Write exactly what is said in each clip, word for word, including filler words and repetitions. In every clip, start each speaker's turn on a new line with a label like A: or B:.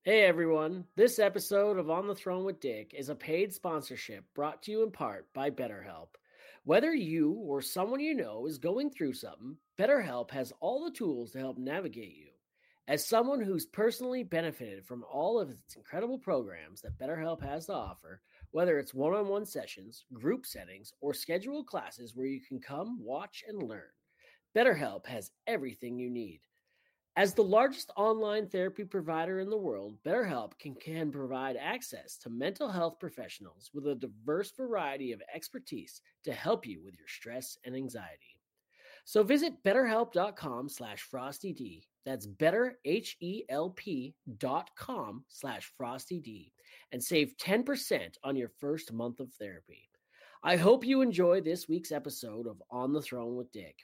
A: Hey everyone, this episode of On the Throne with Dick is a paid sponsorship brought to you in part by BetterHelp. Whether you or someone you know is going through something, BetterHelp has all the tools to help navigate you. As someone who's personally benefited from all of its incredible programs that BetterHelp has to offer, whether it's one-on-one sessions, group settings, or scheduled classes where you can come, watch, and learn, BetterHelp has everything you need. As the largest online therapy provider in the world, BetterHelp can, can provide access to mental health professionals with a diverse variety of expertise to help you with your stress and anxiety. So visit betterhelp.com slash frostyd. That's better, H E L P dot com slash frostyd and save ten percent on your first month of therapy. I hope you enjoy this week's episode of On the Throne with Dick.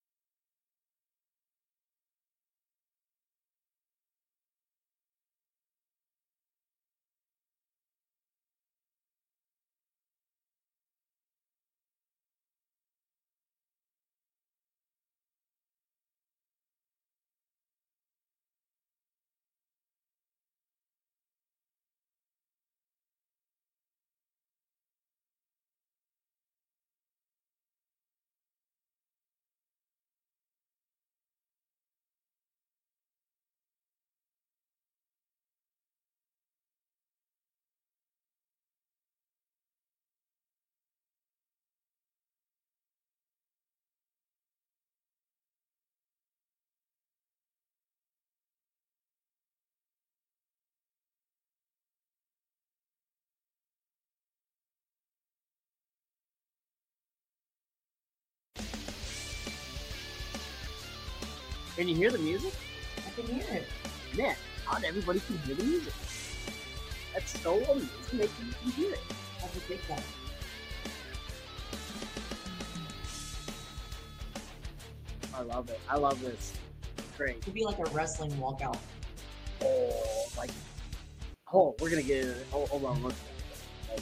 A: Can you hear the music?
B: I can hear it.
A: Man, not everybody can hear the music. That's so amazing that you can hear it.
B: I can take that.
A: I love it. I love this. Great.
B: It could be like a wrestling walkout.
A: Oh, like, oh, we're gonna get it. Oh, hold on. Look. Like,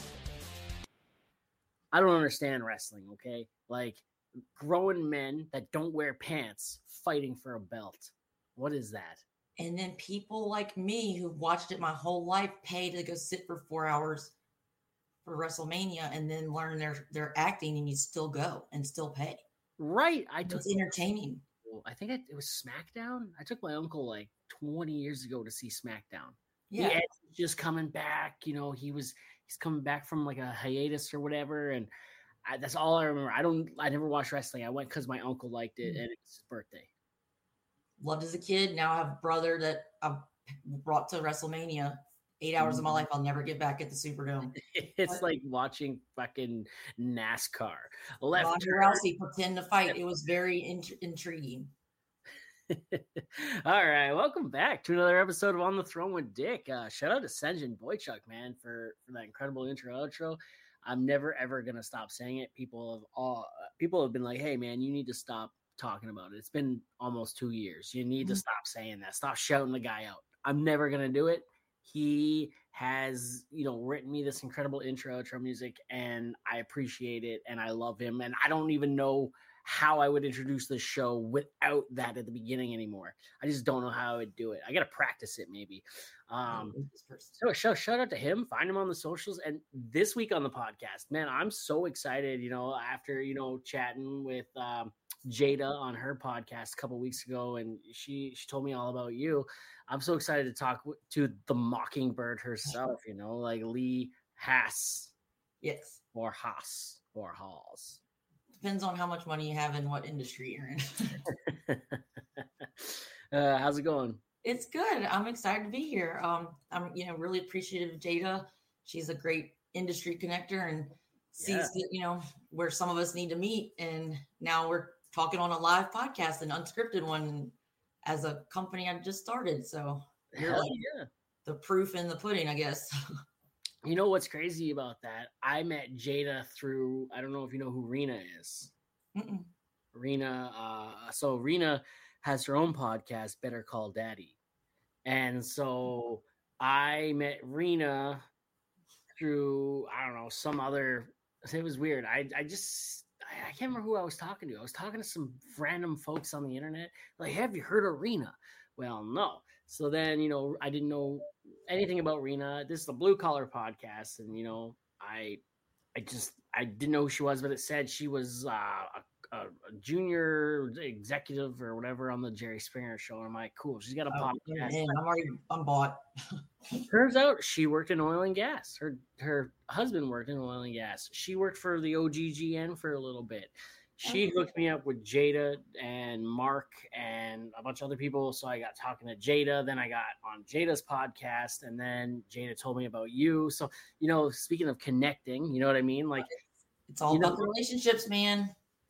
A: I don't understand wrestling. Okay, like grown men that don't wear pants fighting for a belt. What is that?
B: And then people like me who've watched it my whole life pay to go sit for four hours for WrestleMania and then learn their, their acting, and you still go and still pay.
A: Right. I took
B: It's entertaining.
A: I think it, it was SmackDown. I took my uncle like twenty years ago to see SmackDown.
B: Yeah.
A: He was just coming back. You know, he was he's coming back from like a hiatus or whatever, and I, that's all I remember. I don't. I never watched wrestling. I went because my uncle liked it, mm-hmm. and it was his birthday.
B: Loved as a kid. Now I have a brother that I brought to WrestleMania. Eight hours mm-hmm. of my life I'll never get back at the Superdome.
A: It's but, like watching fucking NASCAR. Left
B: Ronda Rousey pretend to fight. It was very int- intriguing.
A: All right, welcome back to another episode of On the Throne with Dick. Uh, shout out to Senjin Boychuk, man, for, for that incredible intro outro. I'm never ever gonna stop saying it. People have all people have been like, "Hey, man, you need to stop talking about it. It's been almost two years. You need mm-hmm. to stop saying that. Stop shouting the guy out." I'm never gonna do it. He has, you know, written me this incredible intro, outro music, and I appreciate it, and I love him. And I don't even know how I would introduce this show without that at the beginning anymore. I just don't know how I would do it. I got to practice it maybe. Um, so shout, shout out to him. Find him on the socials. And this week on the podcast, man, I'm so excited, you know, after, you know, chatting with um, Jada on her podcast a couple weeks ago, and she she told me all about you. I'm so excited to talk w- to the Mockingbird herself, you know, like Lee Haas.
B: Yes.
A: Or Haas or Halls.
B: Depends on how much money you have and what industry you're in.
A: uh, how's it going?
B: It's good. I'm excited to be here. Um, I'm, you know, really appreciative of Jada. She's a great industry connector and sees yeah. that, you know, where some of us need to meet. And now we're talking on a live podcast, an unscripted one, as a company I just started. So you're like yeah. the proof in the pudding, I guess.
A: You know what's crazy about that? I met Jada through, I don't know if you know who Rena is.
B: Mm-mm.
A: Rena, uh, so Rena has her own podcast, Better Call Daddy. And so I met Rena through, I don't know, some other, it was weird. I, I just, I, I can't remember who I was talking to. I was talking to some random folks on the internet. Like, have you heard of Rena? Well, no. So then, you know, I didn't know anything about Rena, this is the Blue Collar Podcast, and you know, I, I just I didn't know who she was, but it said she was uh, a, a junior executive or whatever on the Jerry Springer show. And I'm like, cool, she's got a
B: Oh,
A: podcast.
B: man, I'm already I'm bought.
A: Turns out she worked in oil and gas. Her her husband worked in oil and gas. She worked for the O G G N for a little bit. She hooked me up with Jada and Mark and a bunch of other people. So I got talking to Jada. Then I got on Jada's podcast. And then Jada told me about you. So, you know, speaking of connecting, you know what I mean? Like,
B: it's all about know, relationships, man.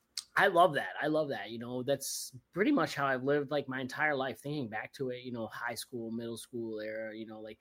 A: I love that. I love that. You know, that's pretty much how I've lived like my entire life, thinking back to it, you know, high school, middle school era, you know, like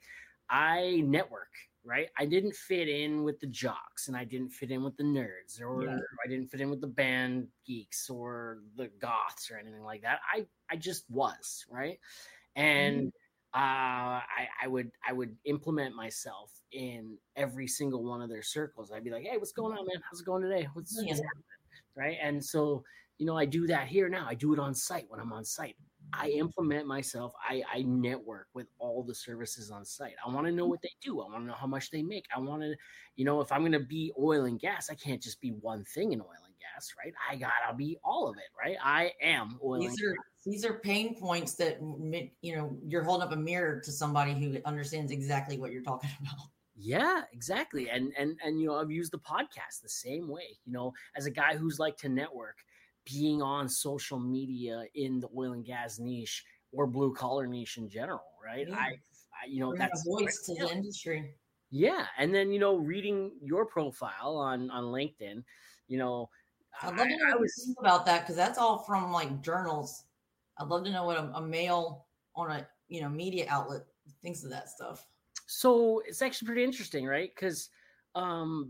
A: I network. Right. I didn't fit in with the jocks and I didn't fit in with the nerds or yeah. I didn't fit in with the band geeks or the goths or anything like that. I, I just was. Right. And mm-hmm. uh, I, I would I would implement myself in every single one of their circles. I'd be like, hey, what's going on, man? How's it going today? What's,
B: yeah.
A: what's happening? Right. And so, you know, I do that here now. I do it on site when I'm on site. I implement myself. I, I network with all the services on site. I want to know what they do. I want to know how much they make. I want to, you know, if I'm going to be oil and gas, I can't just be one thing in oil and gas, right? I got to be all of it, right? I am oil
B: these
A: and
B: are,
A: gas.
B: These are pain points that, you know, you're holding up a mirror to somebody who understands exactly what you're talking about.
A: Yeah, exactly. And, and, and, you know, I've used the podcast the same way, you know, as a guy who's like to network. Being on social media in the oil and gas niche or blue collar niche in general, right?
B: Yeah.
A: I, I, you know,
B: Bring
A: that's
B: a voice to the industry.
A: Yeah, and then you know, reading your profile on on LinkedIn, you know,
B: I'd love to know I, what I was, you think about that because that's all from like journals. I'd love to know what a, a male on a you know media outlet thinks of that stuff.
A: So it's actually pretty interesting, right? Because um.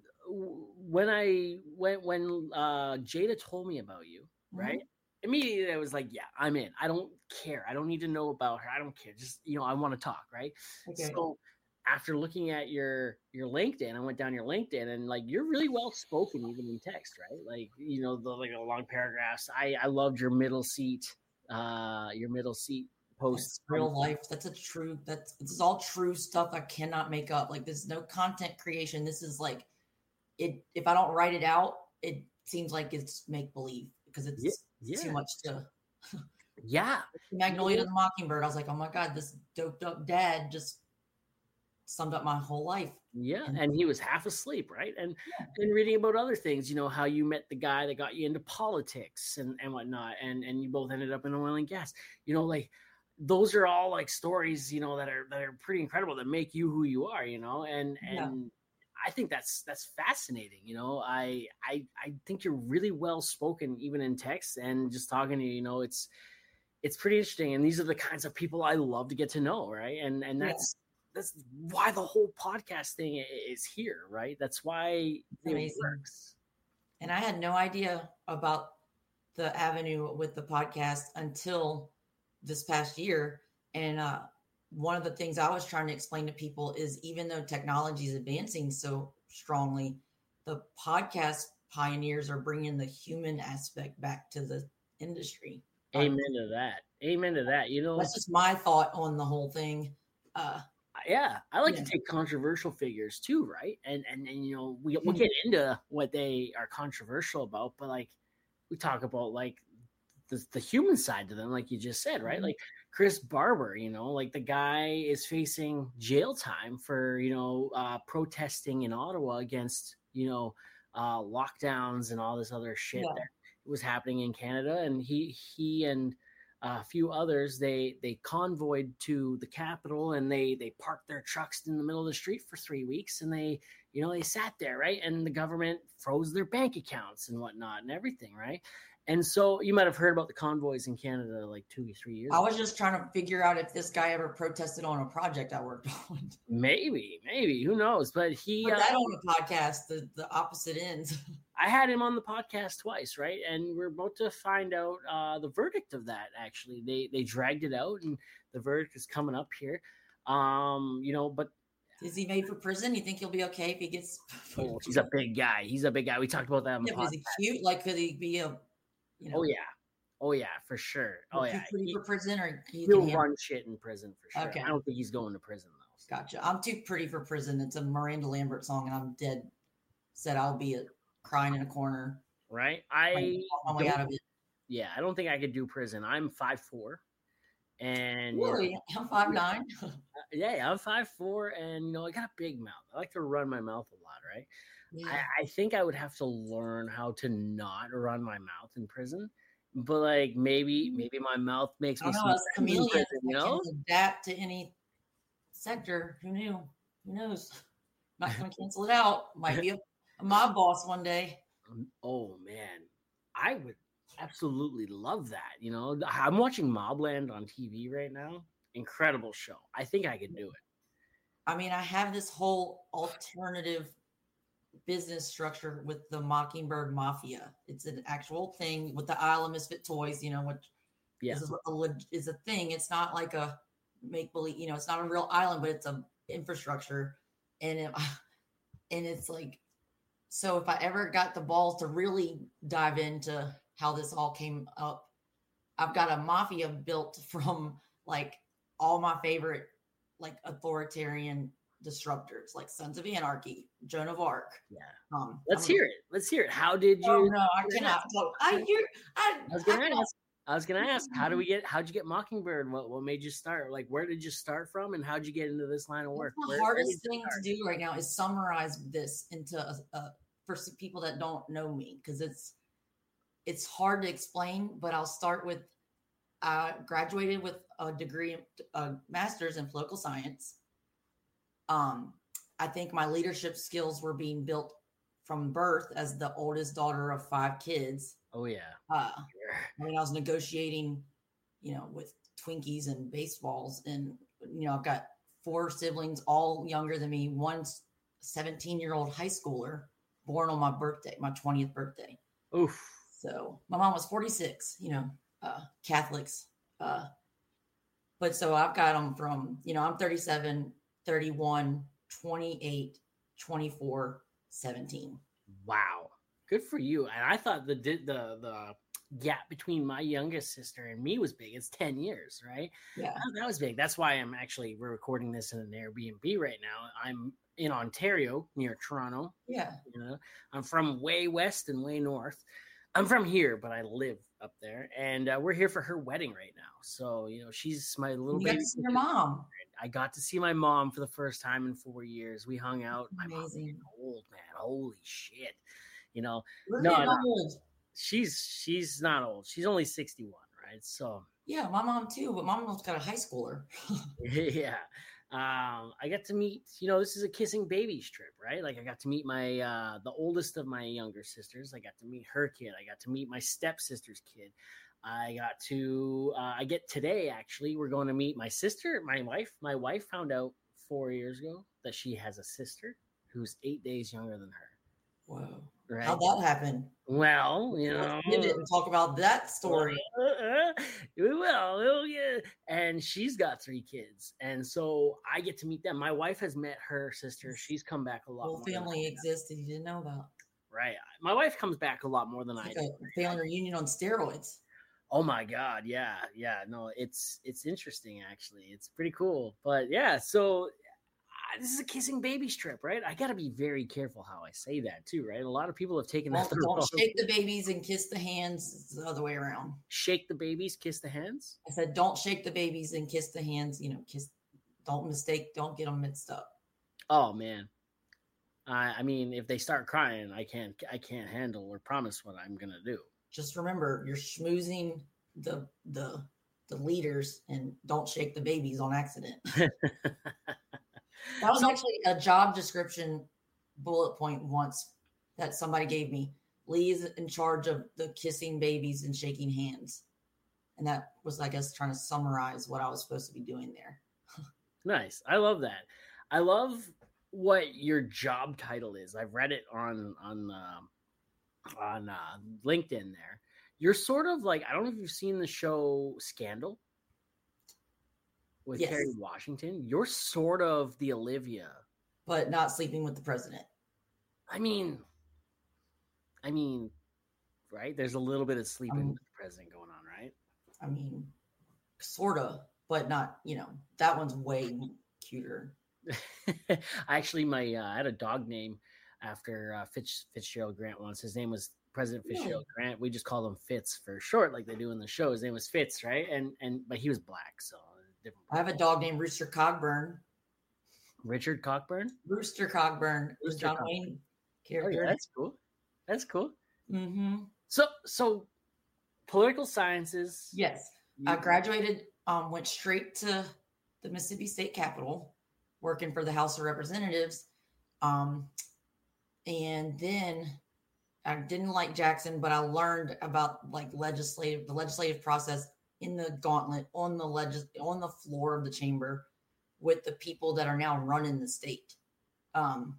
A: when I when when uh Jada told me about you, right? Mm-hmm. Immediately I was like, yeah, I'm in. I don't care. I don't need to know about her. I don't care. Just, you know, I want to talk, right? Okay. So after looking at your your LinkedIn, I went down your LinkedIn and like you're really well spoken even in text, right? Like, you know, the like the long paragraphs. I I loved your middle seat uh your middle seat posts.
B: That's real life. That's a true that's this is all true stuff I cannot make up. Like there's no content creation. This is like It if I don't write it out, it seems like it's make believe because it's yeah, yeah. too much to.
A: yeah,
B: Magnolia yeah. to the Mockingbird. I was like, oh my god, this doped up dad just summed up my whole life.
A: Yeah, and, and he was half asleep, right? And yeah. and reading about other things, you know, how you met the guy that got you into politics and and whatnot, and and you both ended up in oil and gas. You know, like those are all like stories, you know, that are that are pretty incredible that make you who you are, you know, and and. Yeah. I think that's that's fascinating. You know, I I I think you're really well spoken, even in text and just talking to you. You know, it's it's pretty interesting, and these are the kinds of people I love to get to know, right? And and that's yeah. that's why the whole podcast thing is here, right? That's why it works.
B: And I had no idea about the avenue with the podcast until this past year, and uh, one of the things I was trying to explain to people is even though technology is advancing so strongly, the podcast pioneers are bringing the human aspect back to the industry.
A: Amen to that. Amen to that. You know,
B: that's just my thought on the whole thing. Uh,
A: yeah, I like yeah. to take controversial figures too, right? And and and you know, we we'll get into what they are controversial about, but like we talk about like the the human side to them, like you just said, right? Mm-hmm. Like Chris Barber, you know, like the guy is facing jail time for, you know, uh, protesting in Ottawa against, you know, uh, lockdowns and all this other shit yeah. that was happening in Canada. And he, he and a few others, they, they convoyed to the Capitol and they, they parked their trucks in the middle of the street for three weeks. And they, you know, they sat there, right? And the government froze their bank accounts and whatnot and everything, right? And so you might have heard about the convoys in Canada like two or three years
B: I
A: ago.
B: was just trying to figure out if this guy ever protested on a project I worked on.
A: Maybe, maybe. Who knows? But he
B: Put that uh, on the podcast, the, the opposite ends.
A: I had him on the podcast twice, right? And we're about to find out uh, the verdict of that, actually. They they dragged it out, and the verdict is coming up here. Um, you know, but
B: is he made for prison? You think he'll be okay if he gets...
A: Oh, he's a big guy. He's a big guy. We talked about that on the
B: yeah,
A: podcast.
B: Is he cute? Like, could he be a... You know.
A: Oh yeah, Oh yeah, for sure. Oh
B: Too
A: yeah,
B: pretty
A: he,
B: for prison, or you
A: he'll
B: can handle.
A: run shit in prison for sure.
B: Okay.
A: I don't think he's going to prison though. So.
B: Gotcha. I'm too pretty for prison. It's a Miranda Lambert song, and I'm dead set I'll be a, crying in a corner.
A: Right. I
B: my way out of it.
A: Yeah, I don't think I could do prison. I'm five four, and
B: really,
A: you know,
B: I'm five nine.
A: Yeah, I'm five four, and you know I got a big mouth. I like to run my mouth a lot, right?
B: Yeah.
A: I, I think I would have to learn how to not run my mouth in prison, but like maybe maybe my mouth makes
B: I
A: me.
B: don't know, as a chameleon,
A: prison, you know,
B: can adapt to any sector. Who knew? Who knows? Not going to cancel it out. Might be a, a mob boss one day.
A: Oh man, I would absolutely love that. You know, I'm watching Mobland on T V right now. Incredible show. I think I could do it.
B: I mean, I have this whole alternative business structure with the Mockingbird Mafia. It's an actual thing with the Isle of Misfit Toys, you know, which
A: yeah.
B: is, a, is a thing. It's not like a make believe, you know, it's not a real island, but it's a infrastructure. And it, and it's like, so if I ever got the balls to really dive into how this all came up, I've got a mafia built from like all my favorite like authoritarian disruptors, like Sons of Anarchy, Joan of Arc.
A: Yeah.
B: Um,
A: Let's I'm hear a, it. Let's hear it. How did you?
B: Oh, no, I cannot. So I, you, I,
A: I was gonna I, ask. I was gonna ask. How do we get? How'd you get Mockingbird? What What made you start? Like, where did you start from, and how'd you get into this line of work?
B: The
A: where,
B: hardest thing to do right now is summarize this into a, a for people that don't know me, because it's it's hard to explain. But I'll start with. I graduated with a degree, a master's in political science. Um, I think my leadership skills were being built from birth as the oldest daughter of five kids.
A: Oh yeah.
B: Uh, I mean, I was negotiating, you know, with Twinkies and baseballs, and you know, I've got four siblings, all younger than me. One's seventeen-year-old high schooler, born on my birthday, my twentieth birthday.
A: Oof.
B: So my mom was forty-six. You know, uh, Catholics. Uh, but so I've got them from, you know, I'm thirty-seven, thirty-one, twenty-eight, twenty-four, seventeen.
A: Wow. Good for you. And I thought the the the gap between my youngest sister and me was big. It's ten years, right?
B: Yeah.
A: That was big. That's why I'm actually, we're recording this in an Airbnb right now. I'm in Ontario near Toronto.
B: Yeah.
A: You know, I'm from way west and way north. I'm from here, but I live up there, and uh, we're here for her wedding right now. So, you know, she's my little
B: you
A: baby.
B: got to see your mom.
A: I got to see my mom for the first time in four years. We hung out. My
B: Amazing.
A: mom's old, man. Holy shit. You know,
B: we're
A: no, no.
B: old.
A: she's she's not old. She's only sixty-one, right? So
B: yeah, my mom too, but my mom's got a high schooler.
A: yeah. Um, I got to meet, you know, this is a kissing babies trip, right? Like I got to meet my, uh, the oldest of my younger sisters. I got to meet her kid. I got to meet my stepsister's kid. I got to, uh, I get today, actually, we're going to meet my sister, my wife. My wife found out four years ago that she has a sister who's eight days younger than her.
B: Whoa.
A: Right?
B: How'd that happen?
A: Well, you know,
B: we didn't talk about that story.
A: Uh, we will, we'll get, and she's got three kids, and so I get to meet them. My wife has met her sister. She's come back a lot.
B: Whole family exists that you didn't know about.
A: Right. My wife comes back a lot more than
B: it's
A: I
B: like do. A family reunion on steroids.
A: Oh my God. Yeah. Yeah. No, it's, it's interesting actually. It's pretty cool. But yeah, so uh, this is a kissing baby strip, right? I got to be very careful how I say that too, right? A lot of people have taken
B: well,
A: that.
B: Don't shake the babies and kiss the hands. It's the other way around.
A: Shake the babies, kiss the hands?
B: I said, don't shake the babies and kiss the hands. You know, kiss, don't mistake, don't get them mixed up.
A: Oh man. Uh, I mean, if they start crying, I can't, I can't handle or promise what I'm going to do.
B: Just remember, you're schmoozing the, the, the leaders, and don't shake the babies on accident. That was actually a job description bullet point once that somebody gave me. Lee is in charge of the kissing babies and shaking hands. And that was, I guess, trying to summarize what I was supposed to be doing there.
A: Nice. I love that. I love what your job title is. I've read it on, on, uh, on uh, LinkedIn there. You're sort of like, I don't know if you've seen the show Scandal with
B: yes.
A: Kerry Washington. You're sort of the Olivia.
B: But not sleeping with the president.
A: I mean, I mean, right? There's a little bit of sleeping
B: um,
A: with the president going on,
B: I mean, sort of, but not, you know, that one's way cuter.
A: Actually, my uh, I had a dog name after uh, Fitz, Fitzgerald Grant once. His name was President Fitzgerald really? Grant. We just called him Fitz for short, like they do in the show. His name was Fitz, right? And and but he was black, so
B: different. I have a dog named Rooster Cogburn.
A: Richard Cockburn?
B: Rooster Cogburn. Rooster John Cockburn. Wayne character.
A: Oh, yeah, that's cool. That's cool.
B: Mm-hmm.
A: So so political sciences.
B: Yes. You- I graduated, um, went straight to the Mississippi State Capitol, working for the House of Representatives. Um, and then I didn't like Jackson, but I learned about like legislative, the legislative process in the gauntlet on the legis- on the floor of the chamber with the people that are now running the state. Um,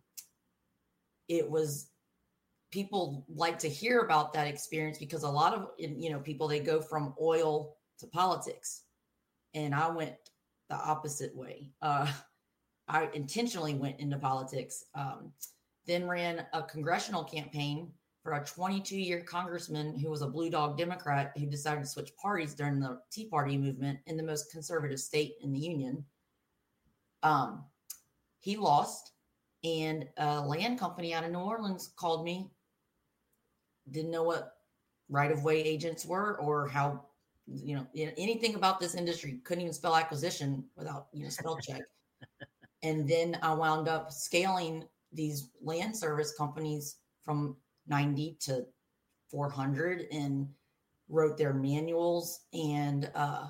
B: it was, people like to hear about that experience because a lot of, you know, people, they go from oil to politics. And I went the opposite way. Uh, I intentionally went into politics, um, then ran a congressional campaign for a twenty-two year congressman who was a blue dog Democrat who decided to switch parties during the Tea Party movement in the most conservative state in the union. Um, he lost, and a land company out of New Orleans called me. Didn't know what right-of-way agents were or how, you know, anything about this industry. Couldn't even spell acquisition without, you know, spell check. And then I wound up scaling these land service companies from ninety to four hundred and wrote their manuals and, uh,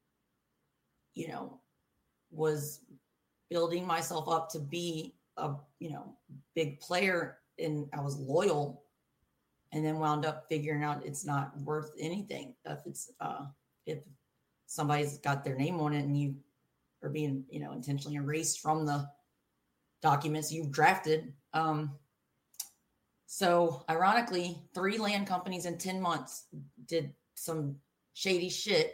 B: you know, was building myself up to be a, you know, big player. And I was loyal, and then wound up figuring out it's not worth anything. If it's, uh, if somebody's got their name on it and you are being, you know, intentionally erased from the documents you've drafted. Um, so ironically, three land companies in ten months did some shady shit.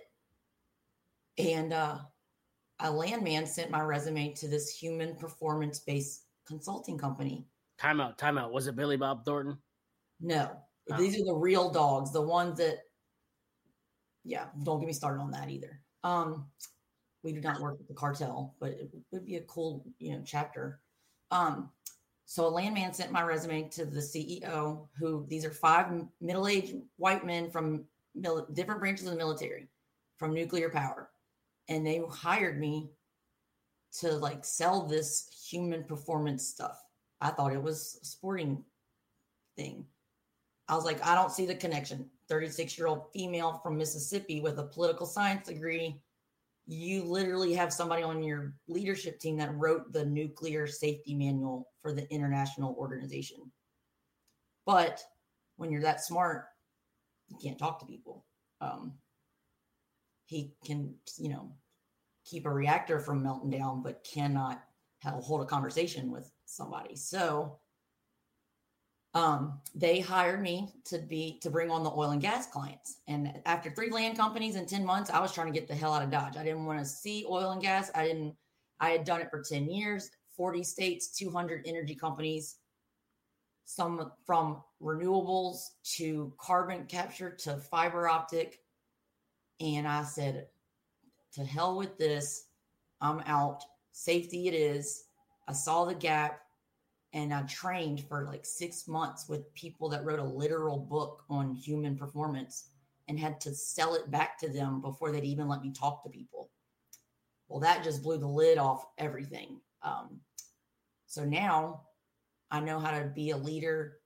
B: And, uh, a landman sent my resume to this human performance-based consulting company.
A: Time out, time out. Was it Billy Bob Thornton?
B: No. Oh. These are the real dogs, the ones that, yeah, don't get me started on that either. Um, we do not work with the cartel, but it would be a cool, you know, chapter. Um, so a landman sent my resume to the C E O, who, these are five middle-aged white men from mil- different branches of the military, from nuclear power. And they hired me to like sell this human performance stuff. I thought it was a sporting thing. I was like, I don't see the connection. thirty-six year old female from Mississippi with a political science degree. You literally have somebody on your leadership team that wrote the nuclear safety manual for the international organization. But when you're that smart, you can't talk to people. Um, He can, you know, keep a reactor from melting down, but cannot have, hold a conversation with somebody. So um, they hired me to be to bring on the oil and gas clients. And after three land companies in ten months, I was trying to get the hell out of Dodge. I didn't want to see oil and gas. I didn't. I had done it for ten years, forty states, two hundred energy companies, some from renewables to carbon capture to fiber optic. And I said, to hell with this. I'm out. Safety it is. I saw the gap, and I trained for like six months with people that wrote a literal book on human performance and had to sell it back to them before they'd even let me talk to people. Well, that just blew the lid off everything. Um, so now I know how to be a leader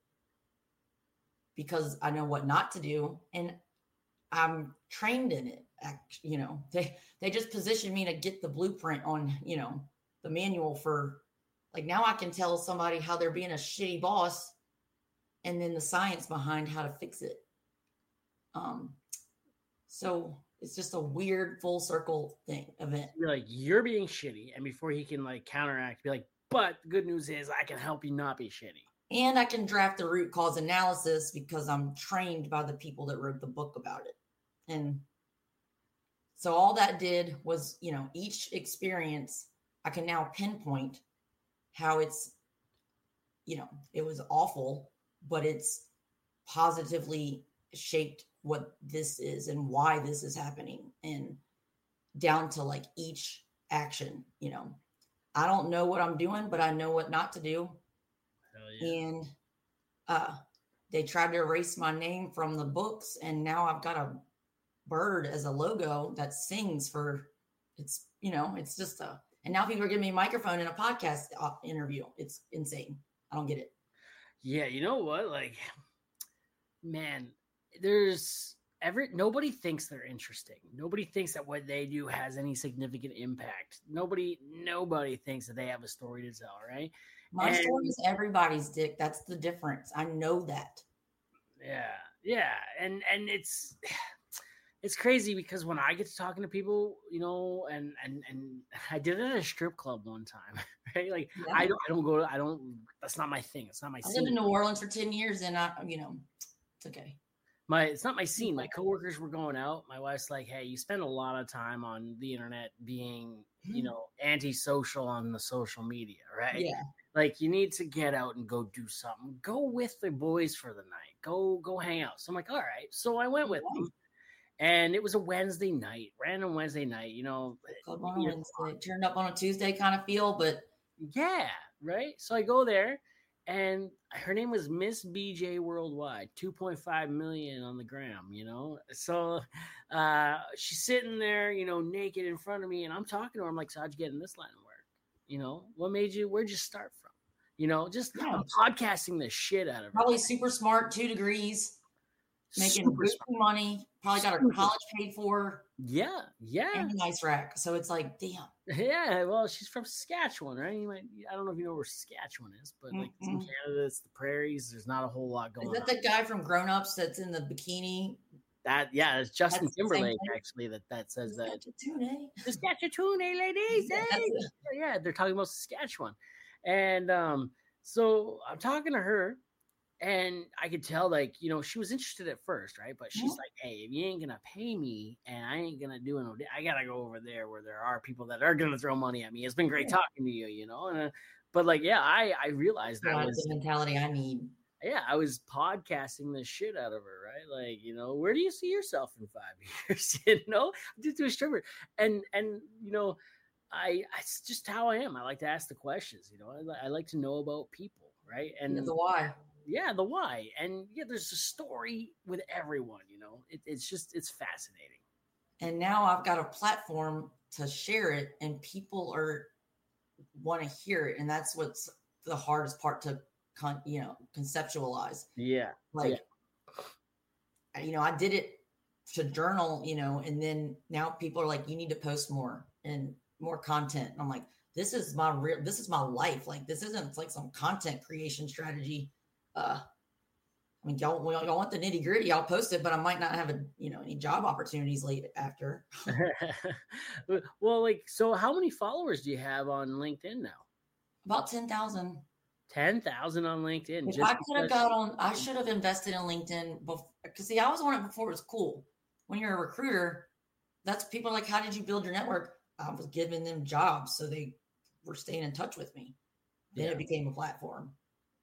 B: because I know what not to do. And I'm trained in it. You know, they, they just positioned me to get the blueprint on, you know, the manual for, like, now I can tell somebody how they're being a shitty boss and then the science behind how to fix it. Um, so it's just a weird full circle thing event.
A: You're like, you're being shitty. And before he can like counteract, be like, but the good news is I can help you not be shitty.
B: And I can draft the root cause analysis because I'm trained by the people that wrote the book about it. And so all that did was, you know, each experience, I can now pinpoint how it's, you know, it was awful, but it's positively shaped what this is and why this is happening, and down to like each action. You know, I don't know what I'm doing, but I know what not to do.
A: Hell yeah.
B: And uh, they tried to erase my name from the books, and now I've got a bird as a logo that sings for it's, you know, it's just a, and now people are giving me a microphone in a podcast interview. It's insane. I don't get it.
A: Yeah. You know what? Like, man, there's every, nobody thinks they're interesting. Nobody thinks that what they do has any significant impact. Nobody, nobody thinks that they have a story to tell. Right.
B: My
A: and,
B: story is everybody's, Dick. That's the difference. I know that.
A: Yeah. Yeah. And, and it's, it's crazy because when I get to talking to people, you know, and and and I did it at a strip club one time, right? Like yeah. I don't, I don't go, I don't. That's not my thing. It's not my.
B: I
A: scene.
B: lived in New Orleans for ten years, and I, you know, it's okay.
A: My, it's not my scene. My coworkers were going out. My wife's like, "Hey, you spend a lot of time on the internet being, you know, antisocial on the social media, right?
B: Yeah.
A: Like you need to get out and go do something. Go with the boys for the night. Go, go hang out." So I'm like, "All right." So I went with them. And it was a Wednesday night, random Wednesday night, you know.
B: Club on a Wednesday, turned up on a Tuesday kind of feel, but
A: yeah, right. So I go there, and her name was Miss B J Worldwide, two point five million on the gram, you know. So uh, she's sitting there, you know, naked in front of me, and I'm talking to her. I'm like, "So how'd you get in this line of work? You know, what made you? Where'd you start from? You know, just yeah. I'm podcasting the shit out of her.
B: Probably super smart, two degrees." Making good money, probably got her college paid for.
A: Yeah, yeah.
B: And a nice rack. So it's like, damn.
A: Yeah, well, she's from Saskatchewan, right? You might, I don't know if you know where Saskatchewan is, but like mm-hmm. in Canada, it's the prairies. There's not a whole lot going on.
B: Is that on. The guy from Grown Ups that's in the bikini?
A: That, yeah, it's Justin that's Timberlake, actually, that, that says that.
B: Saskatchewan,
A: Saskatchewan, ladies. Yeah, hey. Yeah, they're talking about Saskatchewan. And um, so I'm talking to her. And I could tell, like, you know, she was interested at first, right? But she's yeah. like, "Hey, if you ain't gonna pay me, and I ain't gonna do it, I gotta go over there where there are people that are gonna throw money at me. It's been great yeah. talking to you, you know." And uh, but like, yeah, I I realized that was
B: the mentality I need.
A: Yeah, I was podcasting the shit out of her, right? Like, you know, where do you see yourself in five years? You know, I did to a stripper, and and you know, I it's just how I am. I like to ask the questions. You know, I, I like to know about people, right? And
B: the why.
A: Yeah, the why. And yeah, there's a story with everyone, you know. It, it's just, it's fascinating.
B: And now I've got a platform to share it, and people are want to hear it. And that's what's the hardest part to, con, you know, conceptualize.
A: Yeah.
B: Like, yeah. you know, I did it to journal, you know, and then now people are like, you need to post more and more content. And I'm like, this is my real, this is my life. Like, this isn't like some content creation strategy. Uh, I mean, y'all, y'all want the nitty gritty, I'll post it, but I might not have a, you know, any job opportunities late after.
A: Well, like, so how many followers do you have on LinkedIn now?
B: About ten thousand.
A: ten thousand on LinkedIn.
B: If I could have got on, I should have invested in LinkedIn before, because see, I was on it before it was cool. When you're a recruiter, that's people are like, how did you build your network? I was giving them jobs, so they were staying in touch with me. Then yeah. it became a platform.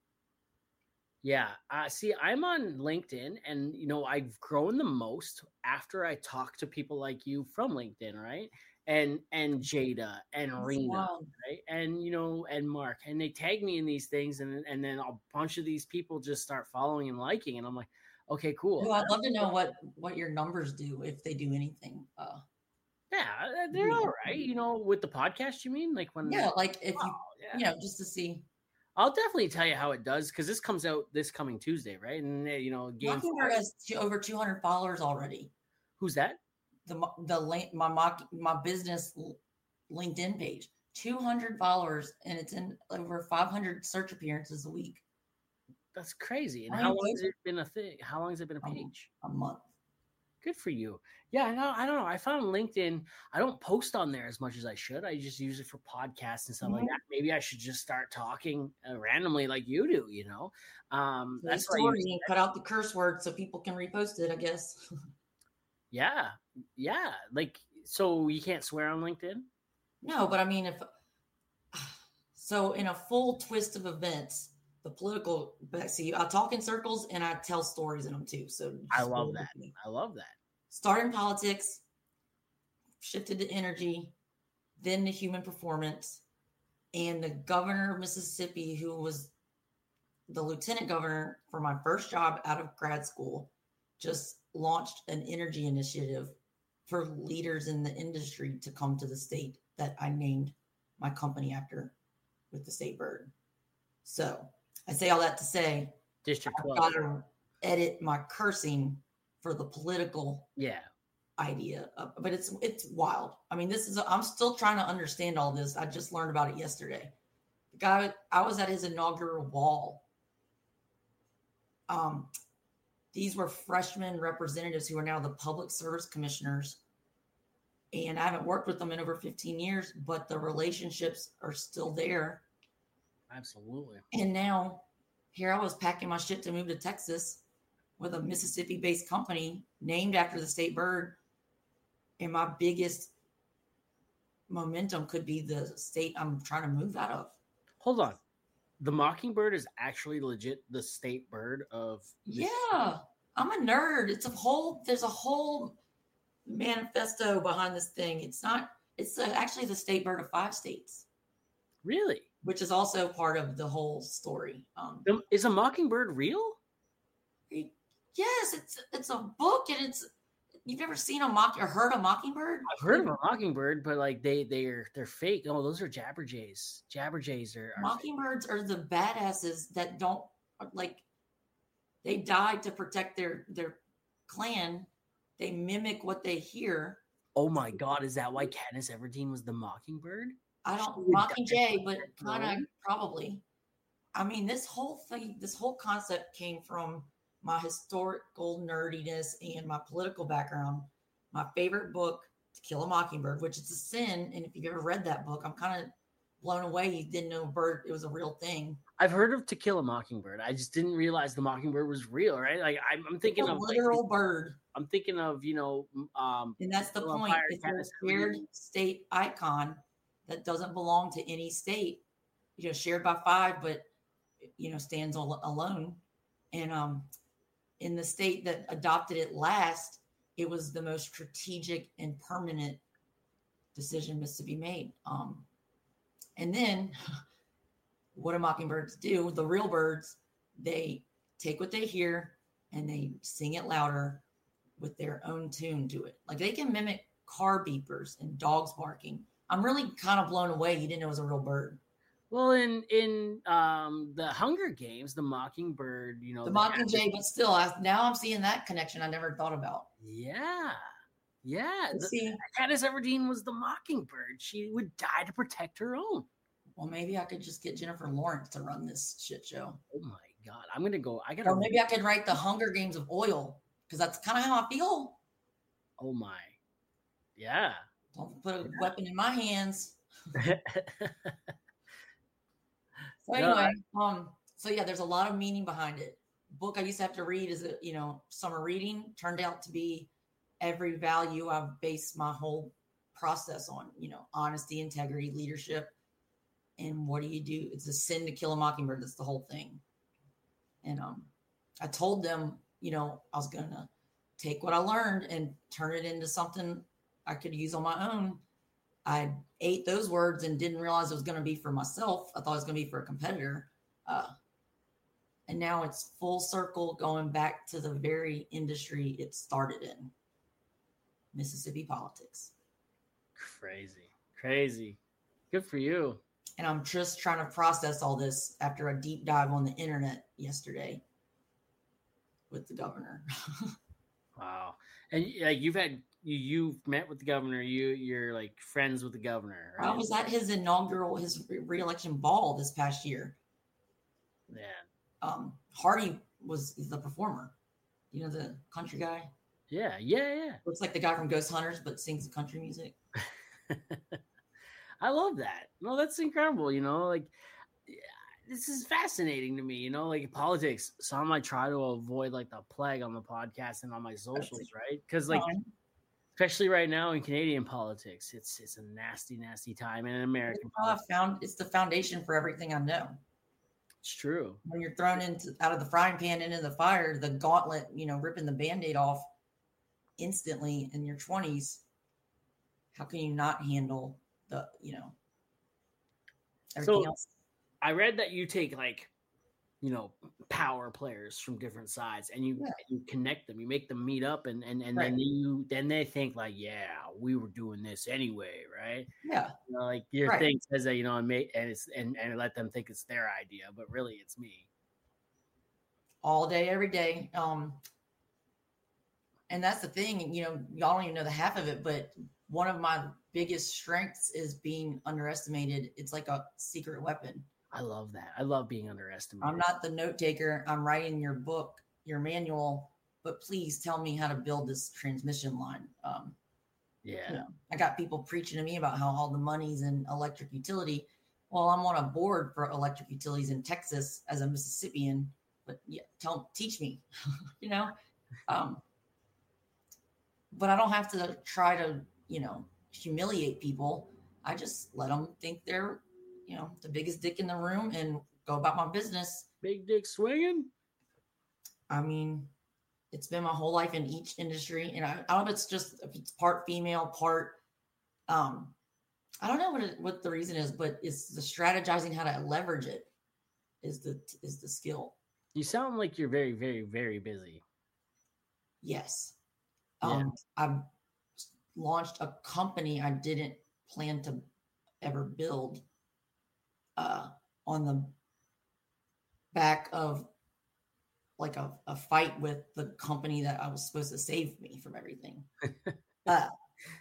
A: Yeah. Uh, see, I'm on LinkedIn, and, you know, I've grown the most after I talk to people like you from LinkedIn, right? And, and Jada and That's Rena, wild. Right? And, you know, and Mark, and they tag me in these things. And, and then a bunch of these people just start following and liking. And I'm like, okay, cool.
B: Well, I'd love to know what, what your numbers do, if they do anything. Uh,
A: yeah, they're all right. You know, with the podcast, you mean? Like when,
B: yeah, like if oh, you, yeah. you know, just to see.
A: I'll definitely tell you how it does, because this comes out this coming Tuesday, right? And you know,
B: Mockingbird has over two hundred followers already.
A: Who's that?
B: The the my mock my business LinkedIn page, two hundred followers, and it's in over five hundred search appearances a week.
A: That's crazy. And I how long has it been a thing? How long has it been a page?
B: A month.
A: Good for you. Yeah, I know. I don't know. I found LinkedIn. I don't post on there as much as I should. I just use it for podcasts and stuff mm-hmm. like that. Maybe I should just start talking uh, randomly like you do. You know, um,
B: that's why you cut out the curse word so people can repost it, I guess.
A: yeah, yeah. Like, so you can't swear on LinkedIn?
B: No, but I mean, if so, in a full twist of events, the political, but see, I talk in circles and I tell stories in them too. So
A: I love that. I love that.
B: Started in politics, shifted to energy, then to human performance. And the governor of Mississippi, who was the lieutenant governor for my first job out of grad school, just launched an energy initiative for leaders in the industry to come to the state that I named my company after with the state bird. So I say all that to say,
A: District twelve.
B: I've got to edit my cursing for the political
A: yeah
B: idea, of, but it's it's wild. I mean, this is a, I'm still trying to understand all this. I just learned about it yesterday. The guy, I was at his inaugural ball. Um, these were freshman representatives who are now the public service commissioners, and I haven't worked with them in over fifteen years, but the relationships are still there.
A: Absolutely.
B: And now here I was packing my shit to move to Texas with a Mississippi-based company named after the state bird. And my biggest momentum could be the state I'm trying to move out of.
A: Hold on. The mockingbird is actually legit the state bird of
B: Yeah. I'm a nerd. It's a whole, there's a whole manifesto behind this thing. It's not, it's actually the state bird of five states.
A: Really?
B: Which is also part of the whole story. Um,
A: is a mockingbird real?
B: Yes, it's it's a book, and it's you've never seen a mock or heard a mockingbird?
A: I've heard of a mockingbird, but like they they're they're fake. Oh, those are jabberjays. Jabberjays are, are
B: mockingbirds
A: fake.
B: Are the badasses that don't like. They died to protect their their clan. They mimic what they hear.
A: Oh my God, is that why Katniss Everdeen was the mockingbird?
B: I don't Mockingjay, but kind of probably. I mean, this whole thing, this whole concept came from my historical nerdiness and my political background. My favorite book, To Kill a Mockingbird, which is a sin. And if you've ever read that book, I'm kind of blown away. You didn't know a bird, it was a real thing.
A: I've heard of To Kill a Mockingbird. I just didn't realize the mockingbird was real, right? Like I'm, I'm thinking
B: it's a
A: of
B: literal
A: like,
B: bird.
A: I'm thinking of, you know, um,
B: and that's the point. It's a shared state icon that doesn't belong to any state, you know, shared by five, but, you know, stands al- alone. And um, in the state that adopted it last, it was the most strategic and permanent decision was to be made. Um, and then what do mockingbirds do? The real birds, they take what they hear and they sing it louder with their own tune to it. Like they can mimic car beepers and dogs barking. I'm really kind of blown away. You didn't know it was a real bird.
A: Well, in in um, the Hunger Games, the mockingbird, you know,
B: the, the Mockingjay, but still, I, now I'm seeing that connection I never thought about.
A: Yeah, yeah. The,
B: see,
A: Katniss Everdeen was the mockingbird. She would die to protect her own.
B: Well, maybe I could just get Jennifer Lawrence to run this shit show.
A: Oh my God, I'm gonna go. I gotta.
B: Or maybe I could write the Hunger Games of oil because that's kind of how I feel.
A: Oh my, yeah.
B: Don't put a yeah. weapon in my hands. So anyway, no, I, um, so yeah, there's a lot of meaning behind it. Book I used to have to read as a, you know, summer reading turned out to be every value I've based my whole process on, you know, honesty, integrity, leadership. And what do you do? It's a sin to kill a mockingbird. That's the whole thing. And um, I told them, you know, I was going to take what I learned and turn it into something I could use on my own. I ate those words and didn't realize it was going to be for myself. I thought it was going to be for a competitor. Uh, and now it's full circle going back to the very industry it started in, Mississippi politics.
A: Crazy, crazy. Good for you.
B: And I'm just trying to process all this after a deep dive on the internet yesterday with the governor.
A: Wow. And uh, you've had, you, you've met with the governor. You, you're like friends with the governor. Right?
B: I was at his inaugural, his re-election ball this past year.
A: Yeah.
B: Um, Hardy was the performer. You know, the country guy?
A: Yeah, yeah, yeah.
B: Looks like the guy from Ghost Hunters, but sings the country music.
A: I love that. No, that's incredible. You know, like yeah, this is fascinating to me. You know, like politics. Some I try to avoid like the plague on the podcast and on my socials, right? Because like, um, especially right now in Canadian politics, it's it's a nasty, nasty time. And in American
B: politics, I found it's the foundation for everything I know.
A: It's true.
B: When you're thrown into out of the frying pan into the fire, the gauntlet, you know, ripping the Band-Aid off instantly in your twenties, how can you not handle the, you know, everything
A: so,
B: else?
A: I read that you take like, you know, power players from different sides and you,
B: Yeah.
A: you connect them, you make them meet up and, and, and
B: Right.
A: then you, then they think like, yeah, we were doing this anyway. Right.
B: Yeah.
A: You know, like your
B: Right.
A: thing says that, you know, and make, and it's, and, and let them think it's their idea, but really it's me.
B: All day, every day. Um, and that's the thing, you know, y'all don't even know the half of it, but one of my biggest strengths is being underestimated. It's like a secret weapon.
A: I love that. I love being underestimated.
B: I'm not the note taker. I'm writing your book, your manual, but please tell me how to build this transmission line. Um,
A: yeah.
B: You know, I got people preaching to me about how all the money's in electric utility. Well, I'm on a board for electric utilities in Texas as a Mississippian, but yeah, tell, teach me, you know, um, but I don't have to try to, you know, humiliate people. I just let them think they're, you know, the biggest dick in the room and go about my business.
A: Big dick swinging.
B: I mean, it's been my whole life in each industry. And I, I don't know if it's just, if it's part female, part, um, I don't know what it, what the reason is, but it's the strategizing how to leverage it is the, is the skill.
A: You sound like you're very, very, very busy.
B: Yes.
A: Yeah.
B: Um, I've launched a company I didn't plan to ever build uh, on the back of like a, a fight with the company that I was supposed to save me from everything. uh,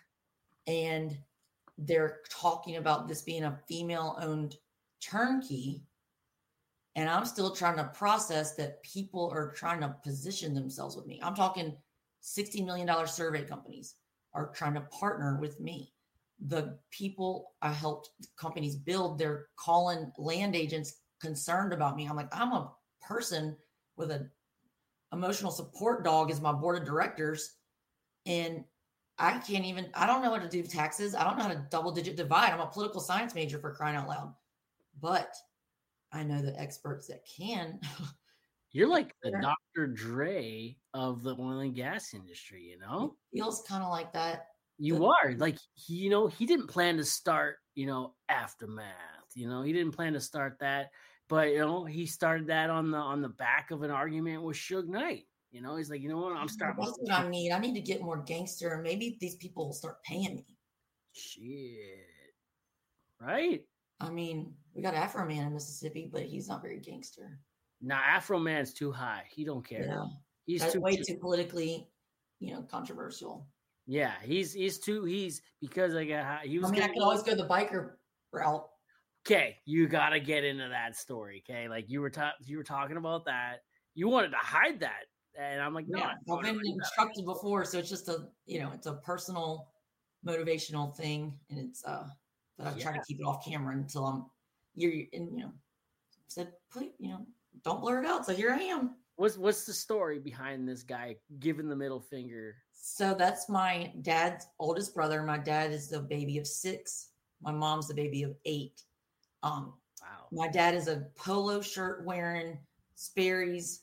B: and they're talking about this being a female-owned turnkey. And I'm still trying to process that people are trying to position themselves with me. I'm talking sixty million dollars survey companies are trying to partner with me. The people I helped companies build, they're calling land agents concerned about me. I'm like, I'm a person with an emotional support dog as my board of directors. And I can't even, I don't know how to do taxes. I don't know how to double digit divide. I'm a political science major for crying out loud. But I know the experts that can.
A: You're like the Doctor Dre of the oil and gas industry, you know?
B: It feels kind of like that.
A: You
B: the,
A: are. Like, he, you know, he didn't plan to start, you know, Aftermath. You know, he didn't plan to start that. But, you know, he started that on the on the back of an argument with Suge Knight. You know, he's like, you know what? I'm starting.
B: That's what I need. I need to get more gangster. And maybe these people will start paying me.
A: Shit. Right?
B: I mean, we got Afro Man in Mississippi, but he's not very gangster.
A: Nah, Afro Man's too high. He don't care.
B: Yeah.
A: He's
B: That's
A: too
B: way too politically, you know, controversial.
A: Yeah, he's he's too he's because I got he was.
B: I mean, I can always go the biker route.
A: Okay, you got to get into that story. Okay, like you were ta- you were talking about that. You wanted to hide that, and I'm like, no,
B: yeah, I've been instructed that. before, so it's just a you know, it's a personal, motivational thing, and it's uh, but I yeah. try to keep it off camera until I'm you're and you know, said please, you know, don't blur it out. So here I am.
A: What's what's the story behind this guy giving the middle finger?
B: So that's my dad's oldest brother. My dad is the baby of six. My mom's the baby of eight. Um,
A: wow.
B: My dad is a polo shirt wearing Sperry's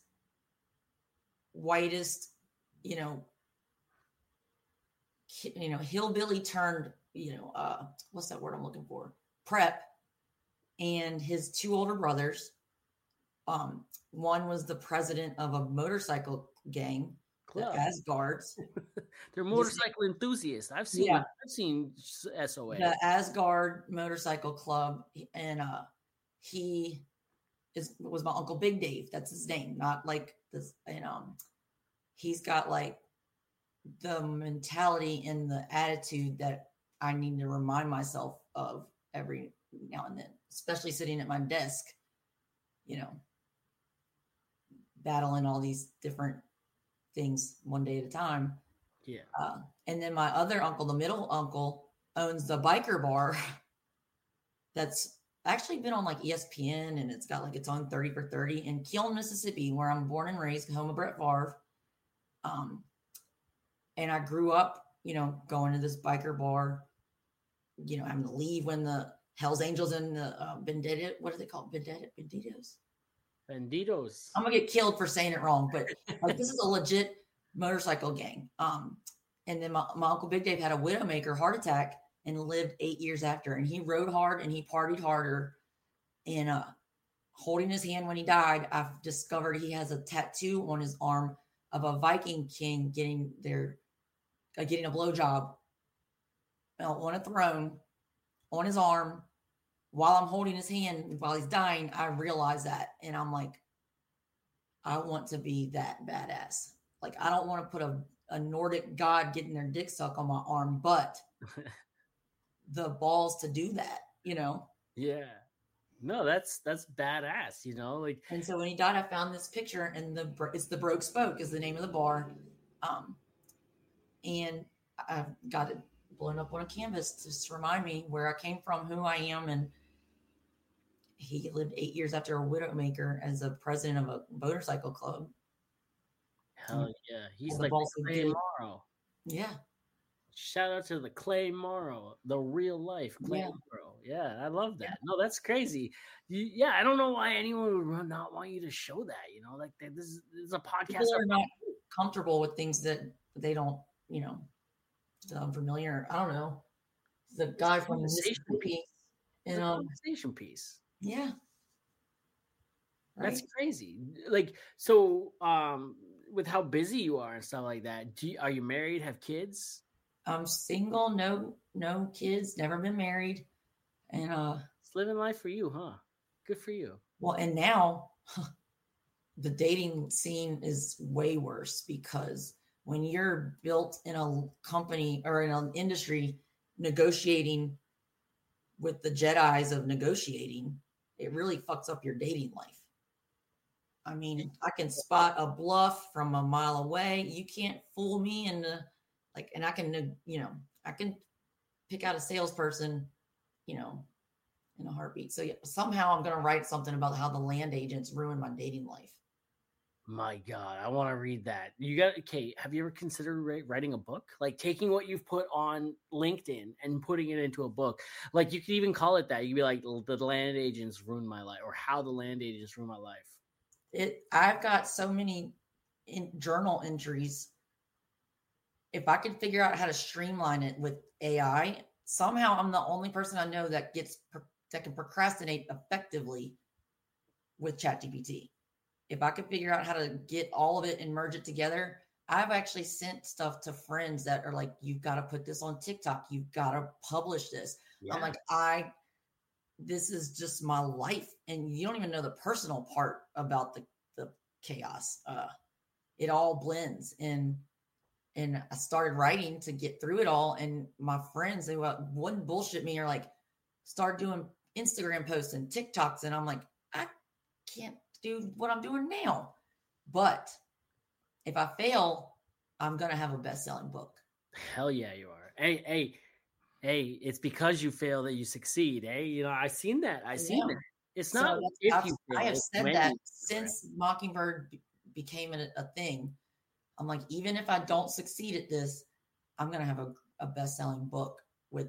B: whitest, you know, you know, hillbilly turned, you know, uh, what's that word I'm looking for? Prep. And his two older brothers. Um, one was the president of a motorcycle gang, Club. The Asgards.
A: They're motorcycle this, enthusiasts. I've seen yeah. I've seen S O A.
B: The Asgard Motorcycle Club, and uh, he is was my Uncle Big Dave. That's his name, not like this. And um, he's got like the mentality and the attitude that I need to remind myself of every now and then, especially sitting at my desk, you know, battling all these different things one day at a time.
A: Yeah.
B: Uh, and then my other uncle, the middle uncle, owns the biker bar that's actually been on like E S P N, and it's got like its own thirty for thirty in Keeln, Mississippi, where I'm born and raised, home of Brett Favre. Um, and I grew up, you know, going to this biker bar, you know, having to leave when the Hells Angels and the uh, Bandito, what are they called? Bandito, Banditos?
A: Banditos.
B: I'm gonna get killed for saying it wrong, but like this is a legit motorcycle gang. Um, and then my, my uncle Big Dave had a widowmaker heart attack and lived eight years after. And he rode hard and he partied harder. And uh, holding his hand when he died, I've discovered he has a tattoo on his arm of a Viking king getting their uh, getting a blowjob uh, on a throne on his arm while I'm holding his hand while he's dying. I realize that, and I'm like, I want to be that badass. Like, I don't want to put a, a Nordic god getting their dick sucked on my arm, but the balls to do that, you know?
A: Yeah. No, that's that's badass, you know? Like,
B: and so when he died, I found this picture, and the it's the Broke Spoke is the name of the bar. Um, and I've got it blown up on a canvas to just remind me where I came from, who I am, and he lived eight years after a widowmaker as a president of a motorcycle club.
A: Hell yeah. He's like Clay Morrow.
B: Yeah.
A: Shout out to the Clay Morrow, the real life Clay yeah. Morrow. Yeah, I love that. No, that's crazy. You, yeah, I don't know why anyone would not want you to show that. You know, like this is, this is a podcast.
B: People are not comfortable with things that they don't, you know, that unfamiliar. I don't know. The guy from the Mississippi,
A: you know, conversation piece.
B: Yeah.
A: Right? That's crazy. Like, so um, with how busy you are and stuff like that, do you, are you married, have kids?
B: I'm single, no, no kids, never been married. And uh,
A: it's living life for you, huh? Good for you.
B: Well, and now the dating scene is way worse because when you're built in a company or in an industry negotiating with the Jedis of negotiating, it really fucks up your dating life. I mean, I can spot a bluff from a mile away. You can't fool me into like, and I can, you know, I can pick out a salesperson, you know, in a heartbeat. So yeah, somehow I'm going to write something about how the land agents ruin my dating life.
A: My God, I want to read that. You got, okay, have you ever considered writing a book? Like taking what you've put on LinkedIn and putting it into a book? Like you could even call it that. You'd be like, the land agents ruined my life, or how the land agents ruined my life.
B: It. I've got so many in journal entries. If I could figure out how to streamline it with A I, somehow I'm the only person I know that gets that can procrastinate effectively with ChatGPT. If I could figure out how to get all of it and merge it together, I've actually sent stuff to friends that are like, you've got to put this on TikTok. You've got to publish this. Yeah. I'm like, I, this is just my life. And you don't even know the personal part about the, the chaos. Uh, it all blends. And, and I started writing to get through it all. And my friends, they wouldn't bullshit me or like start doing Instagram posts and TikToks. And I'm like, I can't do what I'm doing now. But if I fail, I'm going to have a best-selling book.
A: Hell yeah, you are. Hey, hey, hey, it's because you fail that you succeed. Hey, you know, I've seen that. I've seen yeah. that. It's so not if
B: I've,
A: you
B: fail. I have said that since Mockingbird be- became a, a thing. I'm like, even if I don't succeed at this, I'm going to have a, a best-selling book with,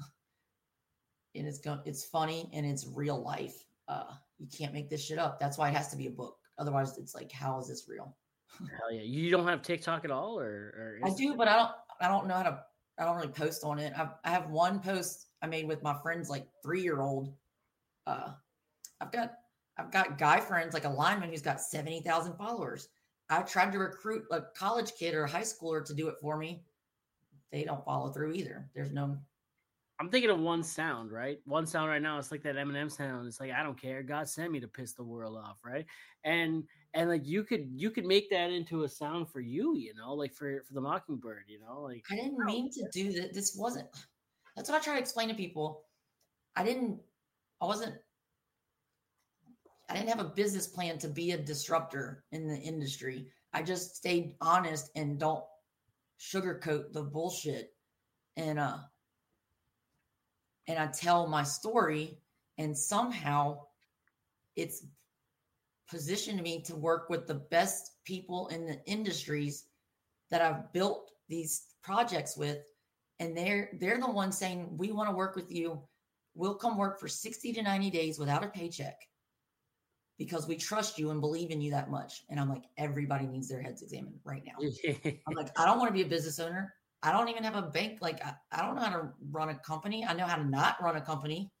B: and it's going, it's funny and it's real life. Uh, you can't make this shit up. That's why it has to be a book. Otherwise, it's like, how is this real?
A: Hell yeah! You don't have TikTok at all, or, or
B: I do, but I don't. I don't know how to. I don't really post on it. I've, I have one post I made with my friend's like three year old. Uh, I've got I've got guy friends like a lineman who's got seventy thousand followers. I tried to recruit a college kid or a high schooler to do it for me. They don't follow through either. There's no.
A: I'm thinking of One Sound, right? One Sound right now. It's like that Eminem sound. It's like, I don't care. God sent me to piss the world off, right? And and like you could you could make that into a sound for you, you know, like for for the Mockingbird, you know, like
B: I didn't mean to do that. This wasn't. That's what I try to explain to people. I didn't. I wasn't. I didn't have a business plan to be a disruptor in the industry. I just stayed honest and don't sugarcoat the bullshit. And uh. And I tell my story, and somehow it's positioned me to work with the best people in the industries that I've built these projects with. And they're, they're the ones saying, we want to work with you. We'll come work for sixty to ninety days without a paycheck because we trust you and believe in you that much. And I'm like, everybody needs their heads examined right now. I'm like, I don't want to be a business owner. I don't even have a bank. Like, I, I don't know how to run a company. I know how to not run a company.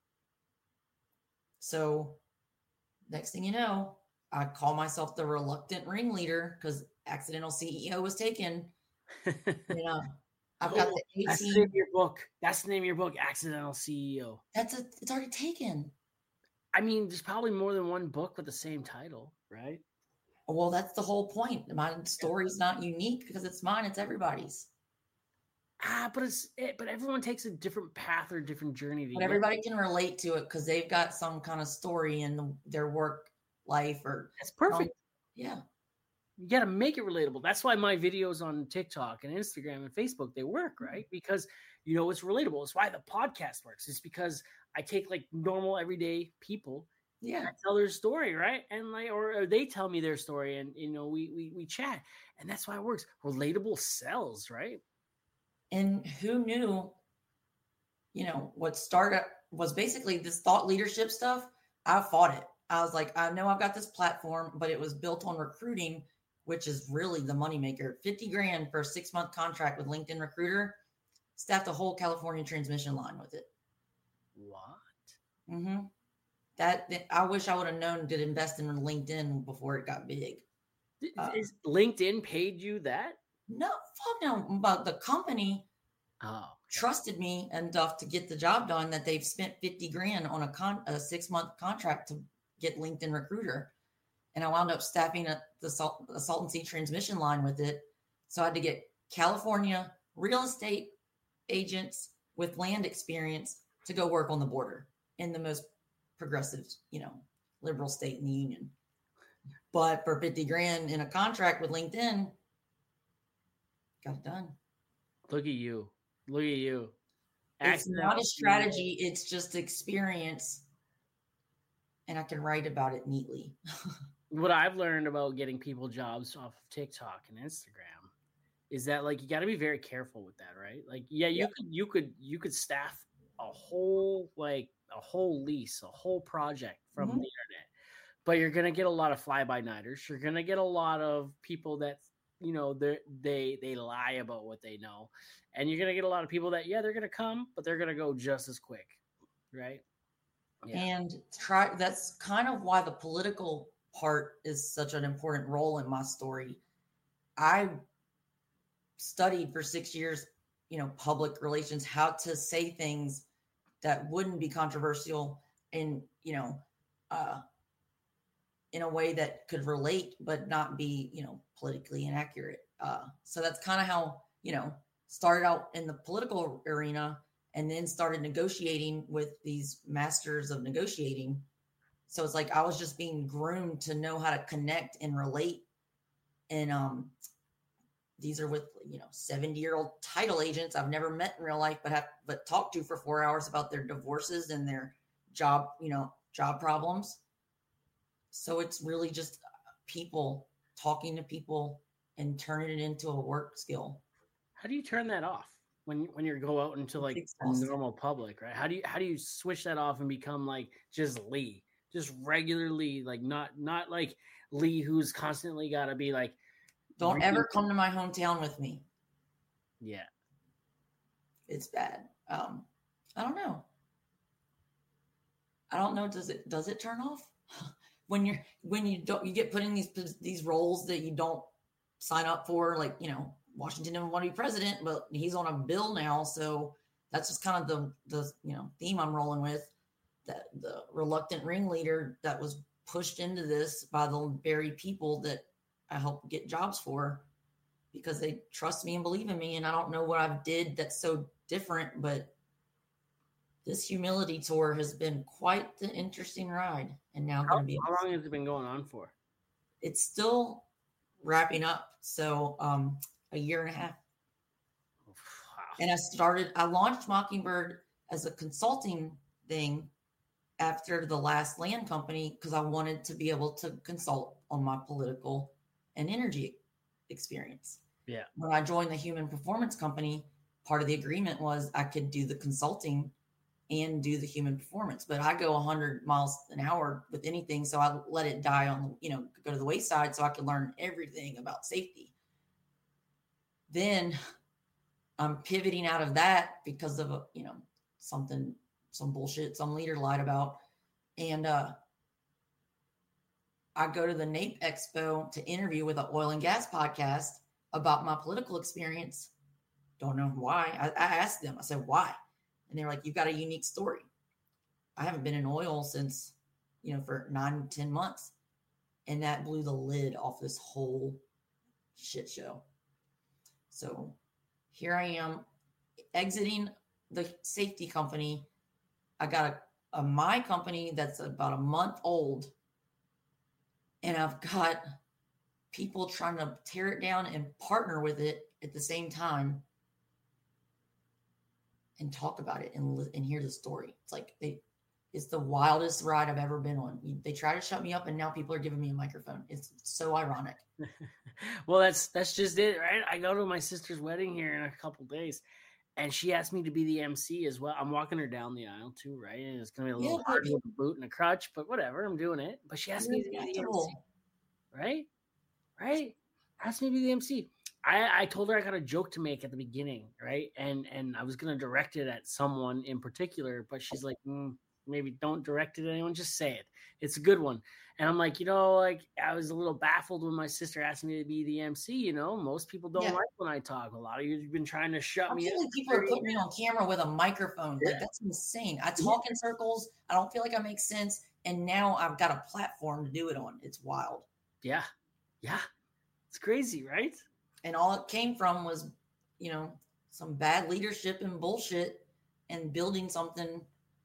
B: So next thing you know, I call myself the reluctant ringleader because accidental C E O was taken. You know, I've got the eighteen.
A: That's the name of your book. That's the name of your book, Accidental C E O.
B: That's a, it's already taken.
A: I mean, there's probably more than one book with the same title, right?
B: Well, that's the whole point. My story's not unique because it's mine. It's everybody's.
A: Ah, but it's it, but everyone takes a different path or different journey. To
B: but everybody can relate to it because they've got some kind of story in the, their work life or.
A: That's perfect.
B: Um, yeah.
A: You got to make it relatable. That's why my videos on TikTok and Instagram and Facebook, they work, right? Because, you know, it's relatable. It's why the podcast works. It's because I take like normal everyday people,
B: yeah,
A: and I tell their story, right? And like, or, or they tell me their story, and you know, we we we chat, and that's why it works. Relatable sells, right?
B: And who knew? You know what started was basically this thought leadership stuff. I fought it. I was like, I know I've got this platform, but it was built on recruiting, which is really the moneymaker. fifty grand for a six month contract with LinkedIn Recruiter, staffed a whole California transmission line with it.
A: What?
B: Mm-hmm. That, that I wish I would have known to invest in LinkedIn before it got big.
A: Uh, Is LinkedIn paid you that?
B: No, fuck no. But the company
A: oh.
B: trusted me enough to get the job done that they've spent fifty grand on a con a six month contract to get LinkedIn Recruiter. And I wound up staffing a, the Salt, a Salton Sea transmission line with it. So I had to get California real estate agents with land experience to go work on the border in the most progressive, you know, liberal state in the union. But for fifty grand in a contract with LinkedIn, got it done.
A: Look at you. Look at you.
B: It's not a strategy. It's just experience. And I can write about it neatly.
A: What I've learned about getting people jobs off of TikTok and Instagram is that like you got to be very careful with that, right? Like, yeah, you yeah. could you could you could staff a whole like a whole lease, a whole project from mm-hmm. the internet, but you're gonna get a lot of fly-by-nighters. You're gonna get a lot of people that you know they they they lie about what they know, and you're gonna get a lot of people that yeah they're gonna come, but they're gonna go just as quick, right?
B: Yeah. And try that's kind of why the political part is such an important role in my story. I studied for six years, you know, public relations, how to say things that wouldn't be controversial in, you know, uh, in a way that could relate, but not be, you know, politically inaccurate. Uh, so that's kind of how, you know, started out in the political arena and then started negotiating with these masters of negotiating. So it's like I was just being groomed to know how to connect and relate. And um, these are with, you know, seventy-year-old title agents I've never met in real life, but have but talked to for four hours about their divorces and their job, you know, job problems. So it's really just people talking to people and turning it into a work skill.
A: How do you turn that off when when you go out into like a normal public, right? How do you how do you switch that off and become like just Lee? Just regularly, like not not like Lee, who's constantly got to be like.
B: Don't ever come to my hometown with me.
A: Yeah,
B: it's bad. Um, I don't know. I don't know. Does it does it turn off when you're when you don't you get put in these these roles that you don't sign up for? Like, you know, Washington didn't want to be president, but he's on a bill now, so that's just kind of the the you know theme I'm rolling with. That the reluctant ringleader that was pushed into this by the very people that I help get jobs for because they trust me and believe in me. And I don't know what I did that's so different, but this humility tour has been quite the interesting ride. And now
A: how,
B: going to be
A: how long has it been going on for?
B: It's still wrapping up. So um, a year and a half. Wow. And I started, I launched Mockingbird as a consulting thing after the last land company because I wanted to be able to consult on my political and energy experience.
A: Yeah.
B: When I joined the Human Performance Company, part of the agreement was I could do the consulting and do the human performance. But I go one hundred miles an hour with anything, so I let it die on, you know, go to the wayside so I can learn everything about safety. Then I'm pivoting out of that because of, a, you know, something, some bullshit some leader lied about. And uh, I go to the NAPE Expo to interview with an oil and gas podcast about my political experience. Don't know why. I, I asked them, I said, why? And they're like, you've got a unique story. I haven't been in oil since, you know, for nine, ten months. And that blew the lid off this whole shit show. So here I am exiting the safety company. I got a, a my company that's about a month old. And I've got people trying to tear it down and partner with it at the same time and talk about it and, and hear the story. It's like, they, it's the wildest ride I've ever been on. They try to shut me up and now people are giving me a microphone. It's so ironic.
A: Well, that's, that's just it, right? I go to my sister's wedding here in a couple days and she asked me to be the M C as well. I'm walking her down the aisle too, right? And it's going to be a little yeah, hard with a boot and a crutch, but whatever, I'm doing it. But she asked me to be the M C, right? Right? Asked me to be the M C. I, I told her I got a joke to make at the beginning, right? And and I was going to direct it at someone in particular, but she's like, mm, maybe don't direct it at anyone, just say it. It's a good one. And I'm like, you know, like I was a little baffled when my sister asked me to be the M C. You know, most people don't yeah. like when I talk. A lot of you have been trying to shut
B: I
A: me up.
B: People are putting me on camera with a microphone. Yeah. Like, that's insane. I talk yeah. in circles. I don't feel like I make sense. And now I've got a platform to do it on. It's wild.
A: Yeah. Yeah. It's crazy, right?
B: And all it came from was, you know, some bad leadership and bullshit and building something.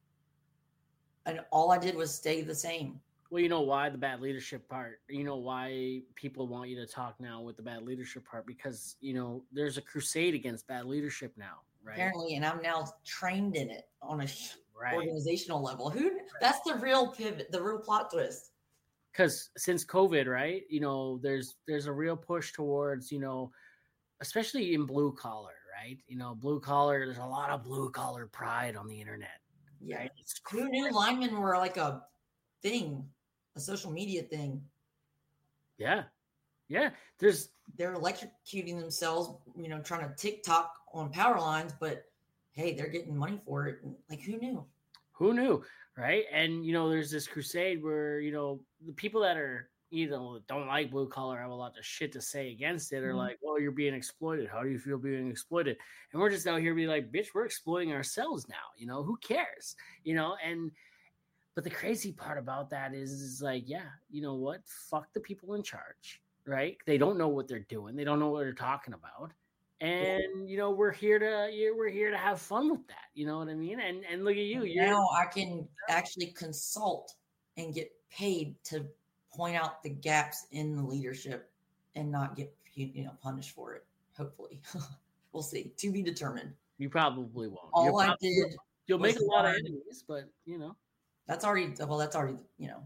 B: And all I did was stay the same.
A: Well, you know why the bad leadership part, you know why people want you to talk now with the bad leadership part, because, you know, there's a crusade against bad leadership now, right?
B: Apparently, and I'm now trained in it on a right. organizational level. Who? That's the real pivot, the real plot twist.
A: Because since COVID, right, you know, there's there's a real push towards, you know, especially in blue collar, right? You know, blue collar, there's a lot of blue collar pride on the internet.
B: Yeah. Right? Who knew linemen were like a thing, a social media thing?
A: Yeah. Yeah. There's
B: they're electrocuting themselves, you know, trying to TikTok on power lines, but hey, they're getting money for it. Like, who knew?
A: Who knew? Right. And, you know, there's this crusade where, you know, the people that are, you know, don't like blue collar, have a lot of shit to say against it, are mm-hmm. like, well, you're being exploited. How do you feel being exploited? And we're just out here being like, bitch, we're exploiting ourselves now. You know, who cares? You know, and, but the crazy part about that is, is like, yeah, you know what? Fuck the people in charge, right? They don't know what they're doing. They don't know what they're talking about. And, you know, we're here to, we're here to have fun with that. You know what I mean? And, and look at you.
B: You're, now I can actually consult and get paid to point out the gaps in the leadership and not get, you know, punished for it. Hopefully. We'll see. To be determined.
A: You probably won't.
B: All
A: You're
B: I
A: probably,
B: did.
A: You'll make a lot of enemies, but, you know.
B: That's already, well, that's already, you know,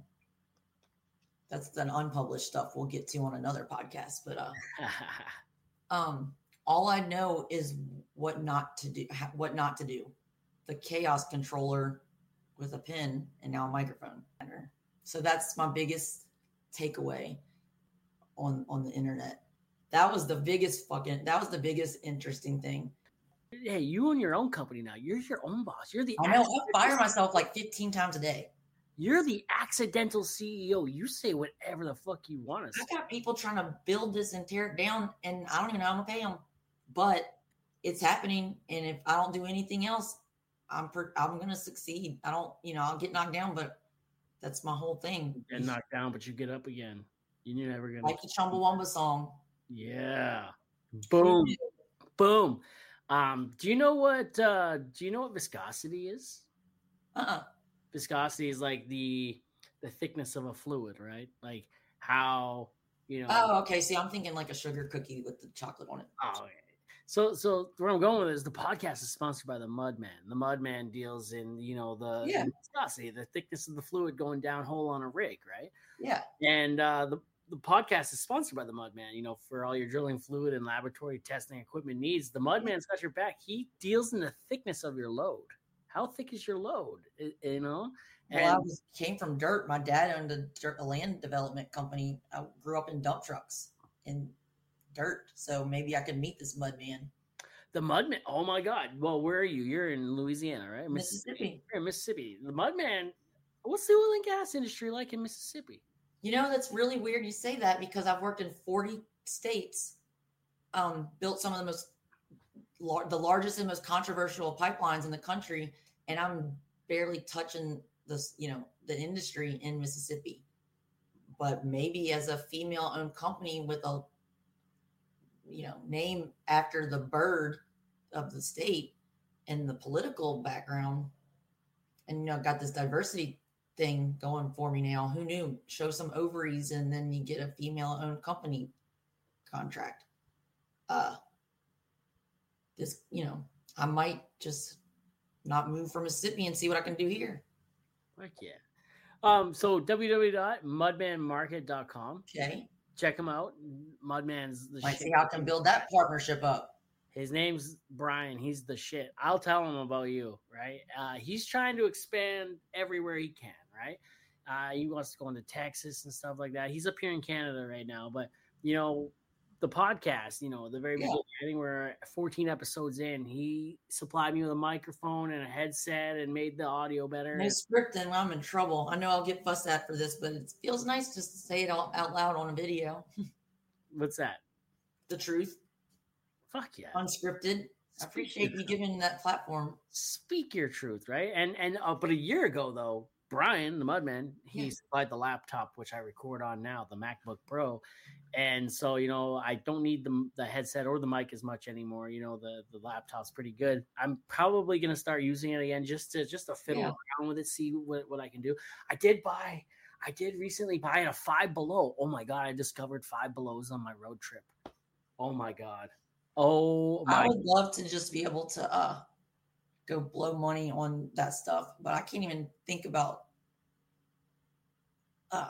B: that's an unpublished stuff we'll get to on another podcast. But, uh, um, all I know is what not to do, what not to do. The chaos controller with a pen and now a microphone. So that's my biggest takeaway on, on the internet. That was the biggest fucking, that was the biggest interesting thing.
A: Hey, you own your own company now. You're your own boss. You're the
B: I know. I fire myself like fifteen times a day.
A: You're the accidental C E O. You say whatever the fuck you want to say.
B: I got people trying to build this and tear it down, and I don't even know how I'm gonna pay them. But it's happening, and if I don't do anything else, I'm per, I'm gonna succeed. I don't, you know, I'll get knocked down, but that's my whole thing.
A: You get knocked down, but you get up again. You're never gonna
B: like the Chumbawamba song.
A: Yeah. Boom. Boom. Um, do you know what uh do you know what viscosity is?
B: Uh-uh.
A: Viscosity is like the the thickness of a fluid, right? Like how, you know.
B: Oh, okay. See, I'm thinking like a sugar cookie with the chocolate on it.
A: Oh, okay. So so where I'm going with is the podcast is sponsored by the Mudman. The Mudman deals in, you know, the,
B: yeah.
A: the viscosity, the thickness of the fluid going down hole on a rig, right?
B: Yeah.
A: And uh the The podcast is sponsored by the Mudman, you know, for all your drilling fluid and laboratory testing equipment needs. The Mudman's got your back. He deals in the thickness of your load, how thick is your load? It, you know.
B: And well, I was came from dirt. My dad owned a, dirt, a land development company. I grew up in dump trucks in dirt, so maybe I could meet this mud man.
A: The Mudman. Oh my God. Well, where are you? You're in Louisiana, right?
B: Mississippi.
A: Mississippi. You're in Mississippi. The Mudman. What's the oil and gas industry like in Mississippi?
B: You know, that's really weird you say that because I've worked in forty states, um, built some of the most, lar- the largest and most controversial pipelines in the country, and I'm barely touching this, you know, the industry in Mississippi. But maybe as a female-owned company with a, you know, name after the bird of the state and the political background, and you know, got this diversity thing going for me now. Who knew? Show some ovaries and then you get a female-owned company contract. Uh, this, you know, I might just not move from Mississippi and see what I can do here.
A: Heck yeah. Um, so w w w dot mudman market dot com.
B: Okay.
A: Check him out. Mudman's the
B: Might
A: shit.
B: see how I can build that partnership up.
A: His name's Brian. He's the shit. I'll tell him about you, right? Uh, he's trying to expand everywhere he can, right? Uh, he wants to go into Texas and stuff like that. He's up here in Canada right now, but you know, the podcast, you know, the very yeah. beginning, I think we're fourteen episodes in. He supplied me with a microphone and a headset and made the audio better.
B: No script, and I'm in trouble. I know I'll get fussed at for this, but it feels nice just to say it all out loud on a video.
A: What's that?
B: The truth.
A: Fuck yeah.
B: Unscripted. I appreciate you giving that platform.
A: Speak your truth, right? And and uh, but a year ago though, Brian, the Mudman, he yeah. supplied the laptop, which I record on now, the MacBook Pro. And so, you know, I don't need the the headset or the mic as much anymore. You know, the, the laptop's pretty good. I'm probably going to start using it again just to just to fiddle yeah. around with it, see what, what I can do. I did buy, I did recently buy a Five Below. Oh my God, I discovered Five Belows on my road trip. Oh my God. Oh my.
B: I would love to just be able to uh, go blow money on that stuff, but I can't even think about uh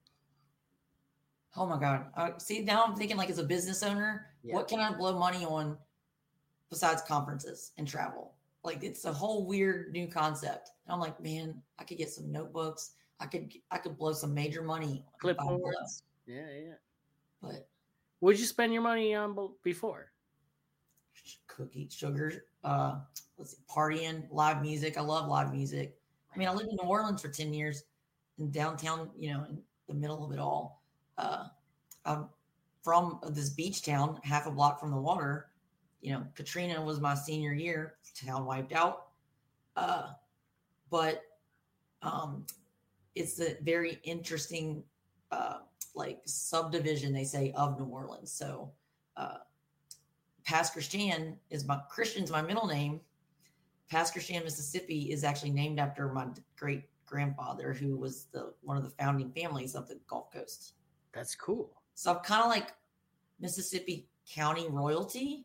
B: oh my God. Uh, see, now I'm thinking like as a business owner, yeah. what can I blow money on besides conferences and travel? Like it's a whole weird new concept. And I'm like, man, I could get some notebooks. I could I could blow some major money.
A: Clipboards. Yeah, yeah.
B: But
A: what'd you spend your money on before?
B: Cookie, sugar, uh, let's see, partying, live music. I love live music. I mean, I lived in New Orleans for ten years in downtown, you know, in the middle of it all. Uh, I'm from this beach town, half a block from the water. You know, Katrina was my senior year, town wiped out. Uh, but um, it's a very interesting, uh, like subdivision, they say, of New Orleans. So, uh, Pass Christian is my Christian's my middle name. Pass Christian, Mississippi is actually named after my great grandfather, who was the one of the founding families of the Gulf Coast.
A: That's cool.
B: So I'm kind of like Mississippi County royalty,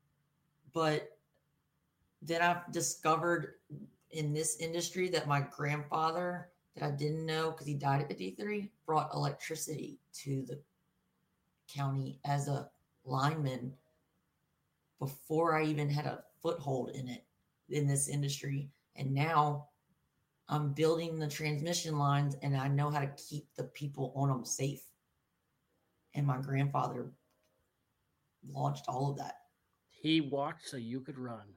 B: but then I've discovered in this industry that my grandfather, that I didn't know because he died at fifty-three, brought electricity to the county as a lineman before I even had a foothold in it, in this industry. And now I'm building the transmission lines and I know how to keep the people on them safe. And my grandfather launched all of that.
A: He walked so you could run.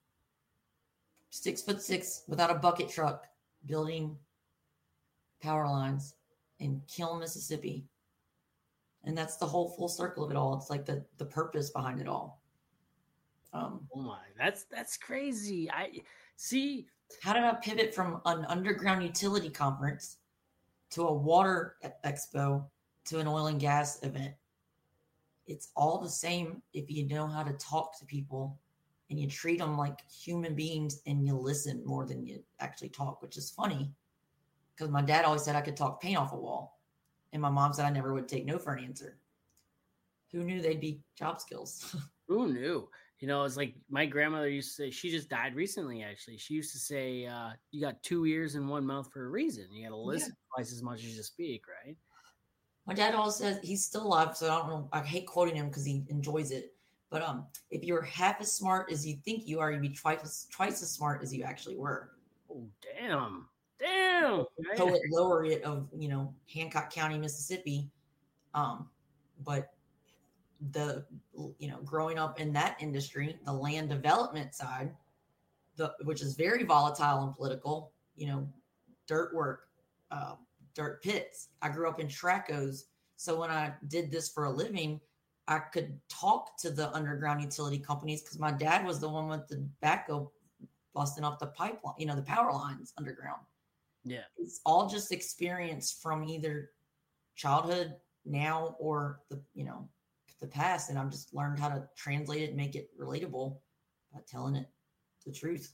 B: Six foot six without a bucket truck, building power lines in Kiln, Mississippi. And that's the whole full circle of it all. It's like the, the purpose behind it all. Um,
A: oh my, that's that's crazy. I see.
B: How did I pivot from an underground utility conference to a water expo to an oil and gas event? It's all the same if you know how to talk to people and you treat them like human beings and you listen more than you actually talk, which is funny because my dad always said I could talk paint off a wall. And my mom said I never would take no for an answer. Who knew they'd be job skills?
A: Who knew? You know, it's like my grandmother used to say, she just died recently, actually. She used to say, uh, you got two ears and one mouth for a reason. You got to listen yeah. twice as much as you speak, right?
B: My dad always says, he's still alive, so I don't know. I hate quoting him because he enjoys it. But um, if you're half as smart as you think you are, you'd be twice as, twice as smart as you actually were.
A: Oh, damn. Damn.
B: Right? Poet laureate of, you know, Hancock County, Mississippi. Um, but the, you know, growing up in that industry, the land development side, the which is very volatile and political, you know, dirt work, uh, dirt pits. I grew up in Tracos. So when I did this for a living, I could talk to the underground utility companies because my dad was the one with the backhoe busting off the pipeline, you know, the power lines underground.
A: Yeah.
B: It's all just experience from either childhood now or the, you know, the past. And I've just learned how to translate it and make it relatable by telling it the truth.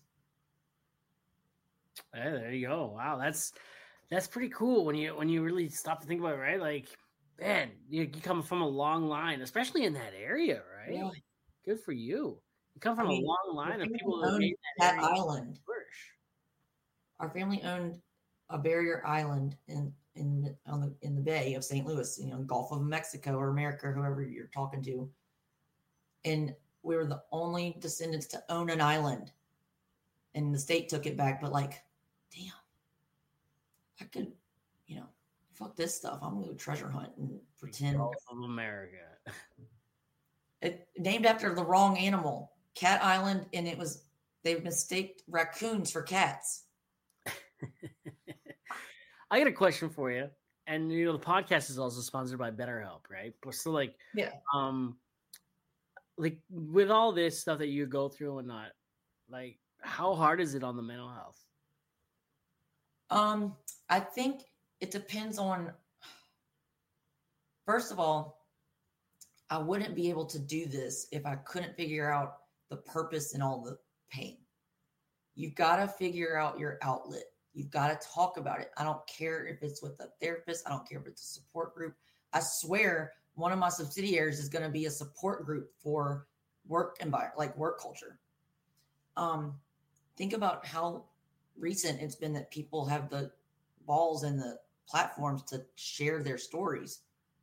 A: Hey, there you go. Wow. That's, that's pretty cool when you, when you really stop to think about it, right? Like, man, you, you come from a long line, especially in that area, right?
B: Yeah.
A: Like, good for you. You come from I mean, a long line of people
B: that
A: made
B: that island. Flourish. Our family owned a barrier island in in on the in the bay of Saint Louis, you know, Gulf of Mexico or America, whoever you're talking to. And we were the only descendants to own an island. And the state took it back, but like, damn, I could, you know, fuck this stuff. I'm gonna go treasure hunt and pretend.
A: Gulf of America.
B: It named after the wrong animal, Cat Island, and it was they mistaked raccoons for cats.
A: I got a question for you, and you know the podcast is also sponsored by BetterHelp, right? So like,
B: yeah,
A: um, like with all this stuff that you go through and not, like, how hard is it on the mental health?
B: Um, I think it depends on. First of all, I wouldn't be able to do this if I couldn't figure out the purpose in all the pain. You've got to figure out your outlet. You've got to talk about it. I don't care if it's with a therapist. I don't care if it's a support group. I swear one of my subsidiaries is going to be a support group for work environment, like work culture. Um, think about how recent it's been that people have the balls and the platforms to share their stories.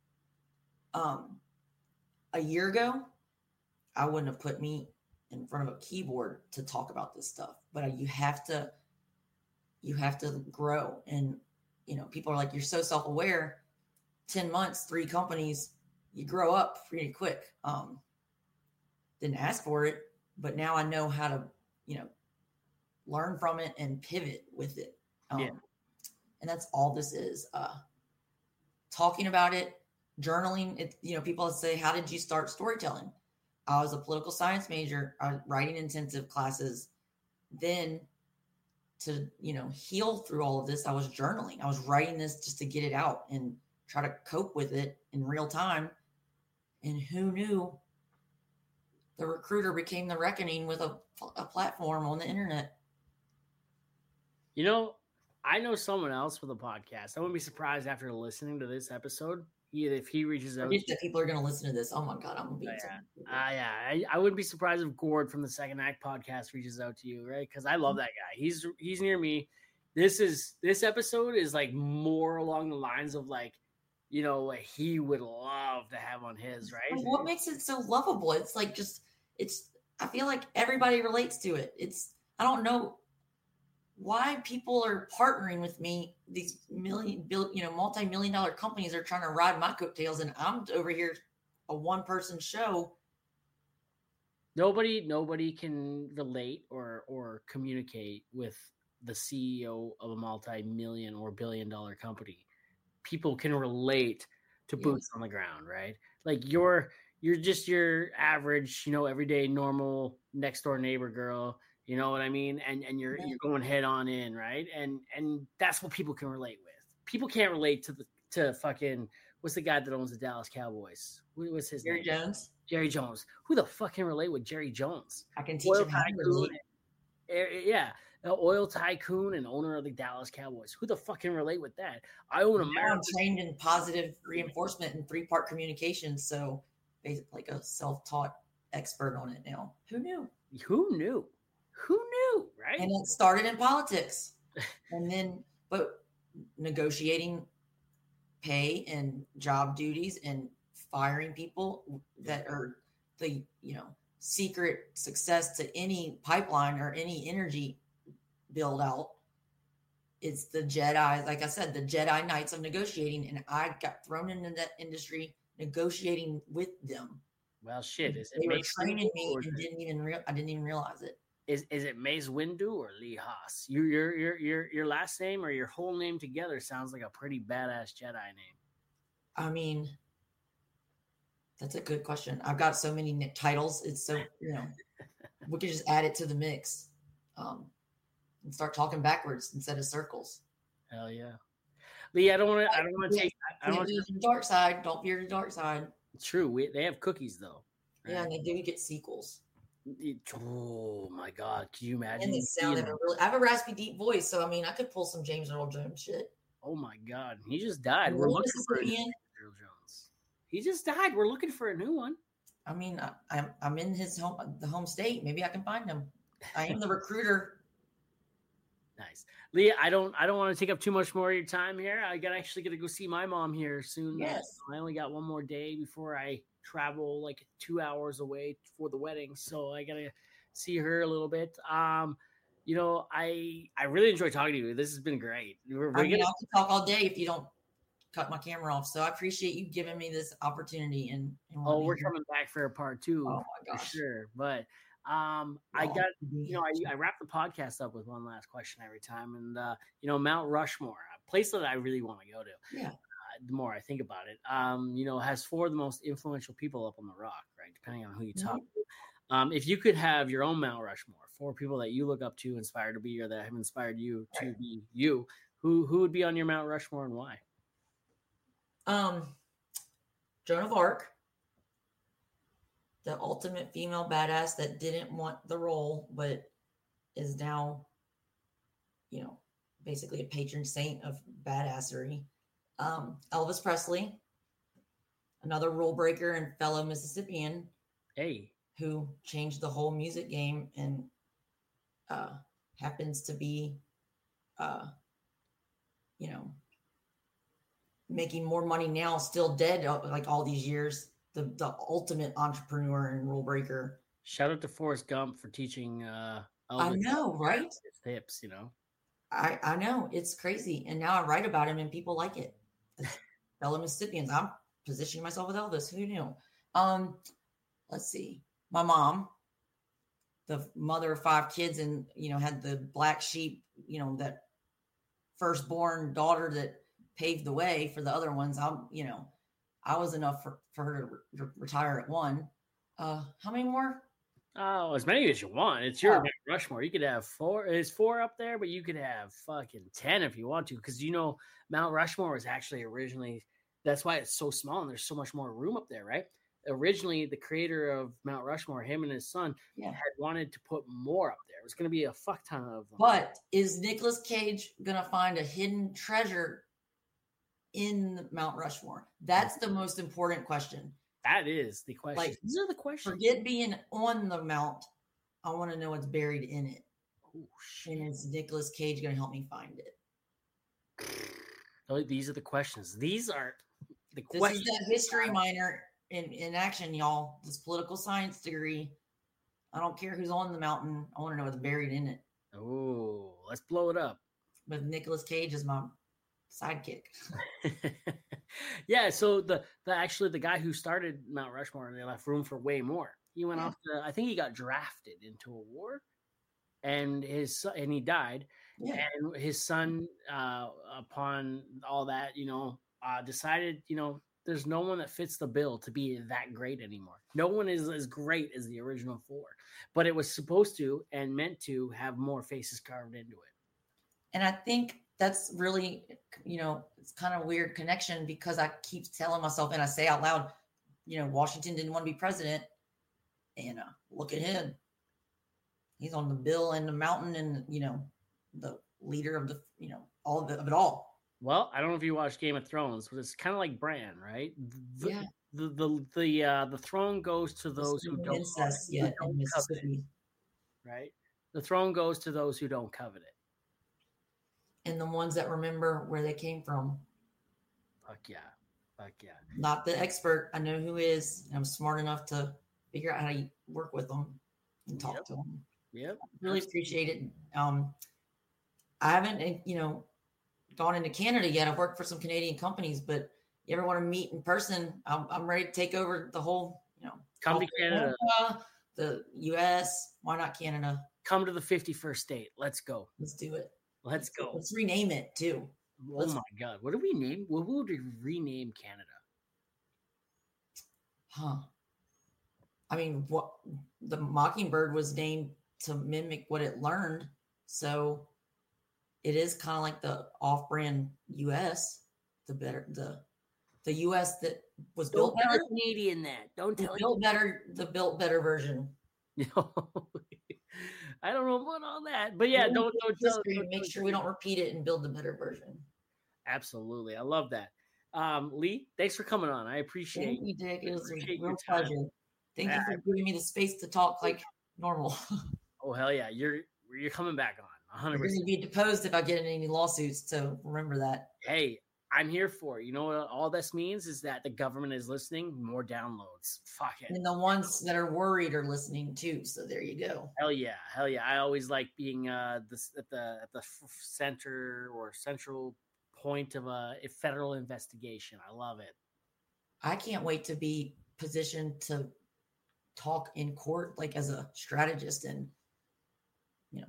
B: Um, a year ago, I wouldn't have put me in front of a keyboard to talk about this stuff, but you have to, you have to grow. And, you know, people are like, you're so self-aware, ten months, three companies, you grow up pretty quick. Um, didn't ask for it, but now I know how to, you know, learn from it and pivot with it. Um,
A: yeah.
B: And that's all this is. Uh, talking about it, journaling. It, you know, people say, how did you start storytelling? I was a political science major, I was writing intensive classes. Then to, you know, heal through all of this, I was journaling. I was writing this just to get it out and try to cope with it in real time. And who knew the recruiter became the reckoning with a, a platform on the internet.
A: You know, I know someone else with a podcast. I wouldn't be surprised after listening to this episode if he reaches out.
B: That people are going to listen to this. Oh my God, I'm going to be.
A: Oh, yeah, uh, yeah. I, I wouldn't be surprised if Gord from the Second Act podcast reaches out to you, right? Because I love that guy. He's he's near me. This is this episode is like more along the lines of like, you know, what he would love to have on his, right?
B: Like, what makes it so lovable? It's like just it's. I feel like everybody relates to it. It's I don't know why people are partnering with me. These million, you know, multi-million dollar companies are trying to ride my coattails, and I'm over here, a one-person show.
A: Nobody, nobody can relate or or communicate with the C E O of a multi-million or billion-dollar company. People can relate to boots yeah. on the ground, right? Like you're you're just your average, you know, everyday normal next door neighbor girl. You know what I mean? And and you're yeah. you're going head on in, right? And and that's what people can relate with. People can't relate to the to fucking what's the guy that owns the Dallas Cowboys? What was his
B: Jerry
A: name?
B: Jones.
A: Jerry Jones. Who the fuck can relate with Jerry Jones?
B: I can teach
A: oil
B: him how to relate.
A: Yeah, an oil tycoon and owner of the Dallas Cowboys. Who the fuck can relate with that? I own a
B: now I'm trained in positive reinforcement and three part communication, so basically like a self taught expert on it now. Who knew?
A: Who knew? Who knew, right?
B: And it started in politics. And then, but negotiating pay and job duties and firing people that are the, you know, secret success to any pipeline or any energy build out. It's the Jedi, like I said, the Jedi Knights of negotiating. And I got thrown into that industry negotiating with them.
A: Well, shit. Is
B: they
A: it
B: were
A: Mace
B: training
A: Windu
B: me
A: or
B: and didn't even real I didn't even realize it.
A: Is is it Mace Windu or Lee Haas? You, your your your your last name or your whole name together sounds like a pretty badass Jedi name.
B: I mean, that's a good question. I've got so many titles. It's so, you know, we could just add it to the mix. Um, and start talking backwards instead of circles.
A: Hell yeah, Lee. I don't want to. I don't want to take. I don't want to.
B: The dark side. Don't fear the dark side.
A: True. We, they have cookies though.
B: Right? Yeah, and they do get sequels.
A: It, oh my god! Can you imagine?
B: And they sound you know, really. I have a raspy, deep voice, so I mean, I could pull some James Earl Jones shit.
A: Oh my god, he just died. We're looking for a new James Earl Jones. He just died. We're looking for a new one.
B: I mean, I, I'm I'm in his home, the home state. Maybe I can find him. I am the recruiter.
A: Nice, Leah. I don't. I don't want to take up too much more of your time here. I got actually got to go see my mom here soon.
B: Yes.
A: I only got one more day before I travel like two hours away for the wedding, so I gotta see her a little bit. Um, you know, I I really enjoy talking to you. This has been great. We're, we're
B: I mean,
A: gonna-
B: I can talk all day if you don't cut my camera off. So I appreciate you giving me this opportunity. And, and
A: oh, we're coming back for a part two.
B: Oh my gosh,
A: for sure. But um, I got you know I, I wrap the podcast up with one last question every time, and uh, you know, Mount Rushmore, a place that I really want to go to.
B: Yeah.
A: Uh, the more I think about it, um, you know, has four of the most influential people up on the rock, right? Depending on who you talk mm-hmm. to. Um, if you could have your own Mount Rushmore, four people that you look up to, inspired to be, or that have inspired you to right. be you, who who would be on your Mount Rushmore and why?
B: Um, Joan of Arc, the ultimate female badass that didn't want the role, but is now, you know, basically a patron saint of badassery. Um, Elvis Presley, another rule breaker and fellow Mississippian.
A: Hey.
B: Who changed the whole music game and uh, happens to be, uh, you know, making more money now, still dead like all these years. The the ultimate entrepreneur and rule breaker.
A: Shout out to Forrest Gump for teaching. Uh,
B: Elvis I know, right?
A: His hips, you know.
B: I I know, it's crazy, and now I write about him, and people like it. Fellow Mississippians, I'm positioning myself with Elvis. Who knew? Um, let's see. My mom, the mother of five kids, and you know, had the black sheep. You know, that firstborn daughter that paved the way for the other ones. I'm, you know, I was enough for, for her to re- retire at one. Uh, how many more?
A: Oh, as many as you want. It's your oh. Mount Rushmore. You could have four. It's four up there, but you could have fucking ten if you want to. Because you know, Mount Rushmore was actually originally. That's why it's so small and there's so much more room up there, right? Originally, the creator of Mount Rushmore, him and his son,
B: yeah.
A: had wanted to put more up there. It was going to be a fuck ton of them.
B: But is Nicolas Cage going to find a hidden treasure in Mount Rushmore? That's the most important question.
A: That is the question.
B: Like,
A: these are the questions.
B: Forget being on the mount. I want to know what's buried in it.
A: Oh, shit.
B: And is Nicolas Cage going to help me find it?
A: Oh, these are the questions. These are the
B: this
A: questions.
B: This is that history minor in, in action, y'all. This political science degree. I don't care who's on the mountain. I want to know what's buried in it.
A: Oh, let's blow it up.
B: With Nicolas Cage as my sidekick.
A: Yeah, so the the actually the guy who started Mount Rushmore, and they left room for way more. He went yeah. off to, I think he got drafted into a war, and his son, and he died.
B: Yeah.
A: And his son, uh, upon all that, you know, uh, decided, you know, there's no one that fits the bill to be that great anymore. No one is as great as the original four, but it was supposed to and meant to have more faces carved into it.
B: And I think that's really, you know, it's kind of a weird connection because I keep telling myself and I say out loud, you know, Washington didn't want to be president. And uh, look at him. He's on the bill and the mountain and, you know, the leader of the, you know, all of it, of it all.
A: Well, I don't know if you watch Game of Thrones, but it's kind of like Bran, right? The,
B: yeah.
A: The the the uh, the throne goes to those who don't,
B: incest, yeah,
A: who don't covet it, right? The throne goes to those who don't covet it.
B: And the ones that remember where they came from.
A: Fuck yeah. Fuck yeah.
B: Not the expert. I know who is. I'm smart enough to figure out how to work with them and talk
A: Yep.
B: to them.
A: Yep.
B: Really appreciate it. Um, I haven't, you know, gone into Canada yet. I've worked for some Canadian companies, but you ever want to meet in person? I'm, I'm ready to take over the whole, you know,
A: come to Canada,
B: America, the U S. Why not Canada?
A: Come to the fifty-first state. Let's go.
B: Let's do it.
A: Let's go.
B: Let's rename it too.
A: Oh
B: Let's,
A: my God. What do we name? What would we rename Canada?
B: Huh. I mean, what the Mockingbird was named to mimic what it learned. So it is kind of like the off-brand U S, the better, the the U S that was
A: Don't
B: built better.
A: Canadian that. Don't tell
B: built you. better, the built better version.
A: I don't know about all that, but yeah, don't don't tell.
B: Don't, make sure we don't repeat it and build the better version.
A: Absolutely, I love that. Um, Lee, thanks for coming on. I appreciate.
B: Thank you, Dick. It was a real pleasure. Thank you for giving me the space to talk like normal.
A: Oh hell yeah, you're you're coming back on. one hundred percent.
B: You're going to be deposed if I get in any lawsuits, so remember that.
A: Hey, I'm here for it. You know what all this means is that the government is listening, more downloads. Fuck it.
B: And the ones that are worried are listening too, so there you go.
A: Hell yeah, hell yeah. I always like being uh this at the at the center or central point of a, a federal investigation. I love it.
B: I can't wait to be positioned to talk in court, like as a strategist and, you know,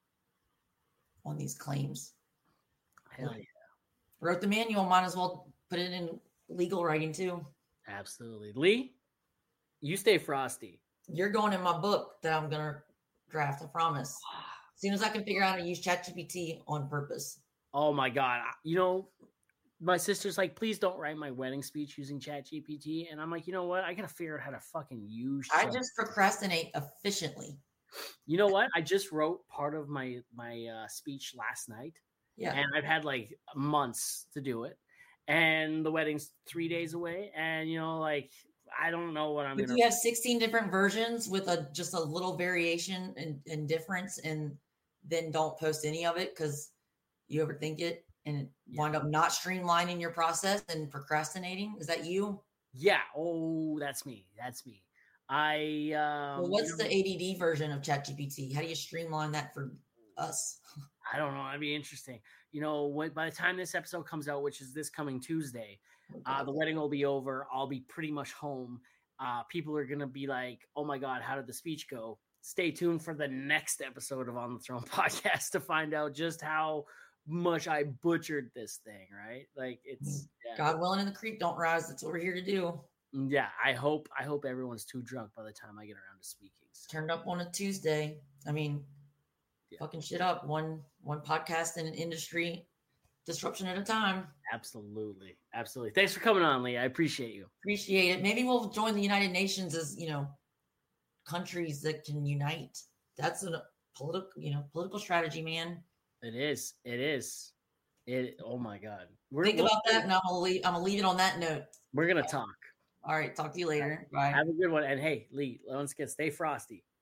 B: on these claims.
A: Hell yeah.
B: Wrote the manual, might as well put it in legal writing too.
A: Absolutely. Lee, you stay frosty.
B: You're going in my book that I'm going to draft, I promise. As soon as I can figure out how to use ChatGPT on purpose.
A: Oh my God. You know, my sister's like, please don't write my wedding speech using ChatGPT. And I'm like, you know what? I got to figure out how to fucking use
B: I just procrastinate efficiently.
A: You know what? I just wrote part of my, my uh, speech last night.
B: Yeah.
A: And I've had like months to do it. And the wedding's three days away. And, you know, like, I don't know what I'm
B: going
A: to
B: do. You have sixteen different versions with a just a little variation and, and difference, and then don't post any of it because you overthink it and
A: yeah.
B: wind up not streamlining your process and procrastinating. Is that you?
A: Yeah. Oh, that's me. That's me. I, um,
B: well, what's
A: you know,
B: the A D D version of ChatGPT? How do you streamline that for us?
A: I don't know. That'd be interesting. You know, when, by the time this episode comes out, which is this coming Tuesday, okay. uh, the wedding will be over. I'll be pretty much home. Uh, people are going to be like, oh my God, how did the speech go? Stay tuned for the next episode of On the Throne podcast to find out just how much I butchered this thing, right? Like it's
B: yeah. God willing and the creek don't rise. That's what we're here to do.
A: Yeah. I hope, I hope everyone's too drunk by the time I get around to speaking. So.
B: Turned up on a Tuesday. I mean, yeah. fucking shit up. One, one podcast in an industry disruption at a time.
A: Absolutely. Absolutely. Thanks for coming on, Lee. I appreciate you.
B: Appreciate it. Maybe we'll join the United Nations as, you know, countries that can unite. That's a political, you know, political strategy, man.
A: It is. It is. It. Oh my God.
B: We're, Think about that, and I'm gonna leave. I'm gonna leave it on that note.
A: We're gonna talk.
B: All right. Talk to you later. Bye.
A: Have a good one. And hey, Lee, once again, stay frosty.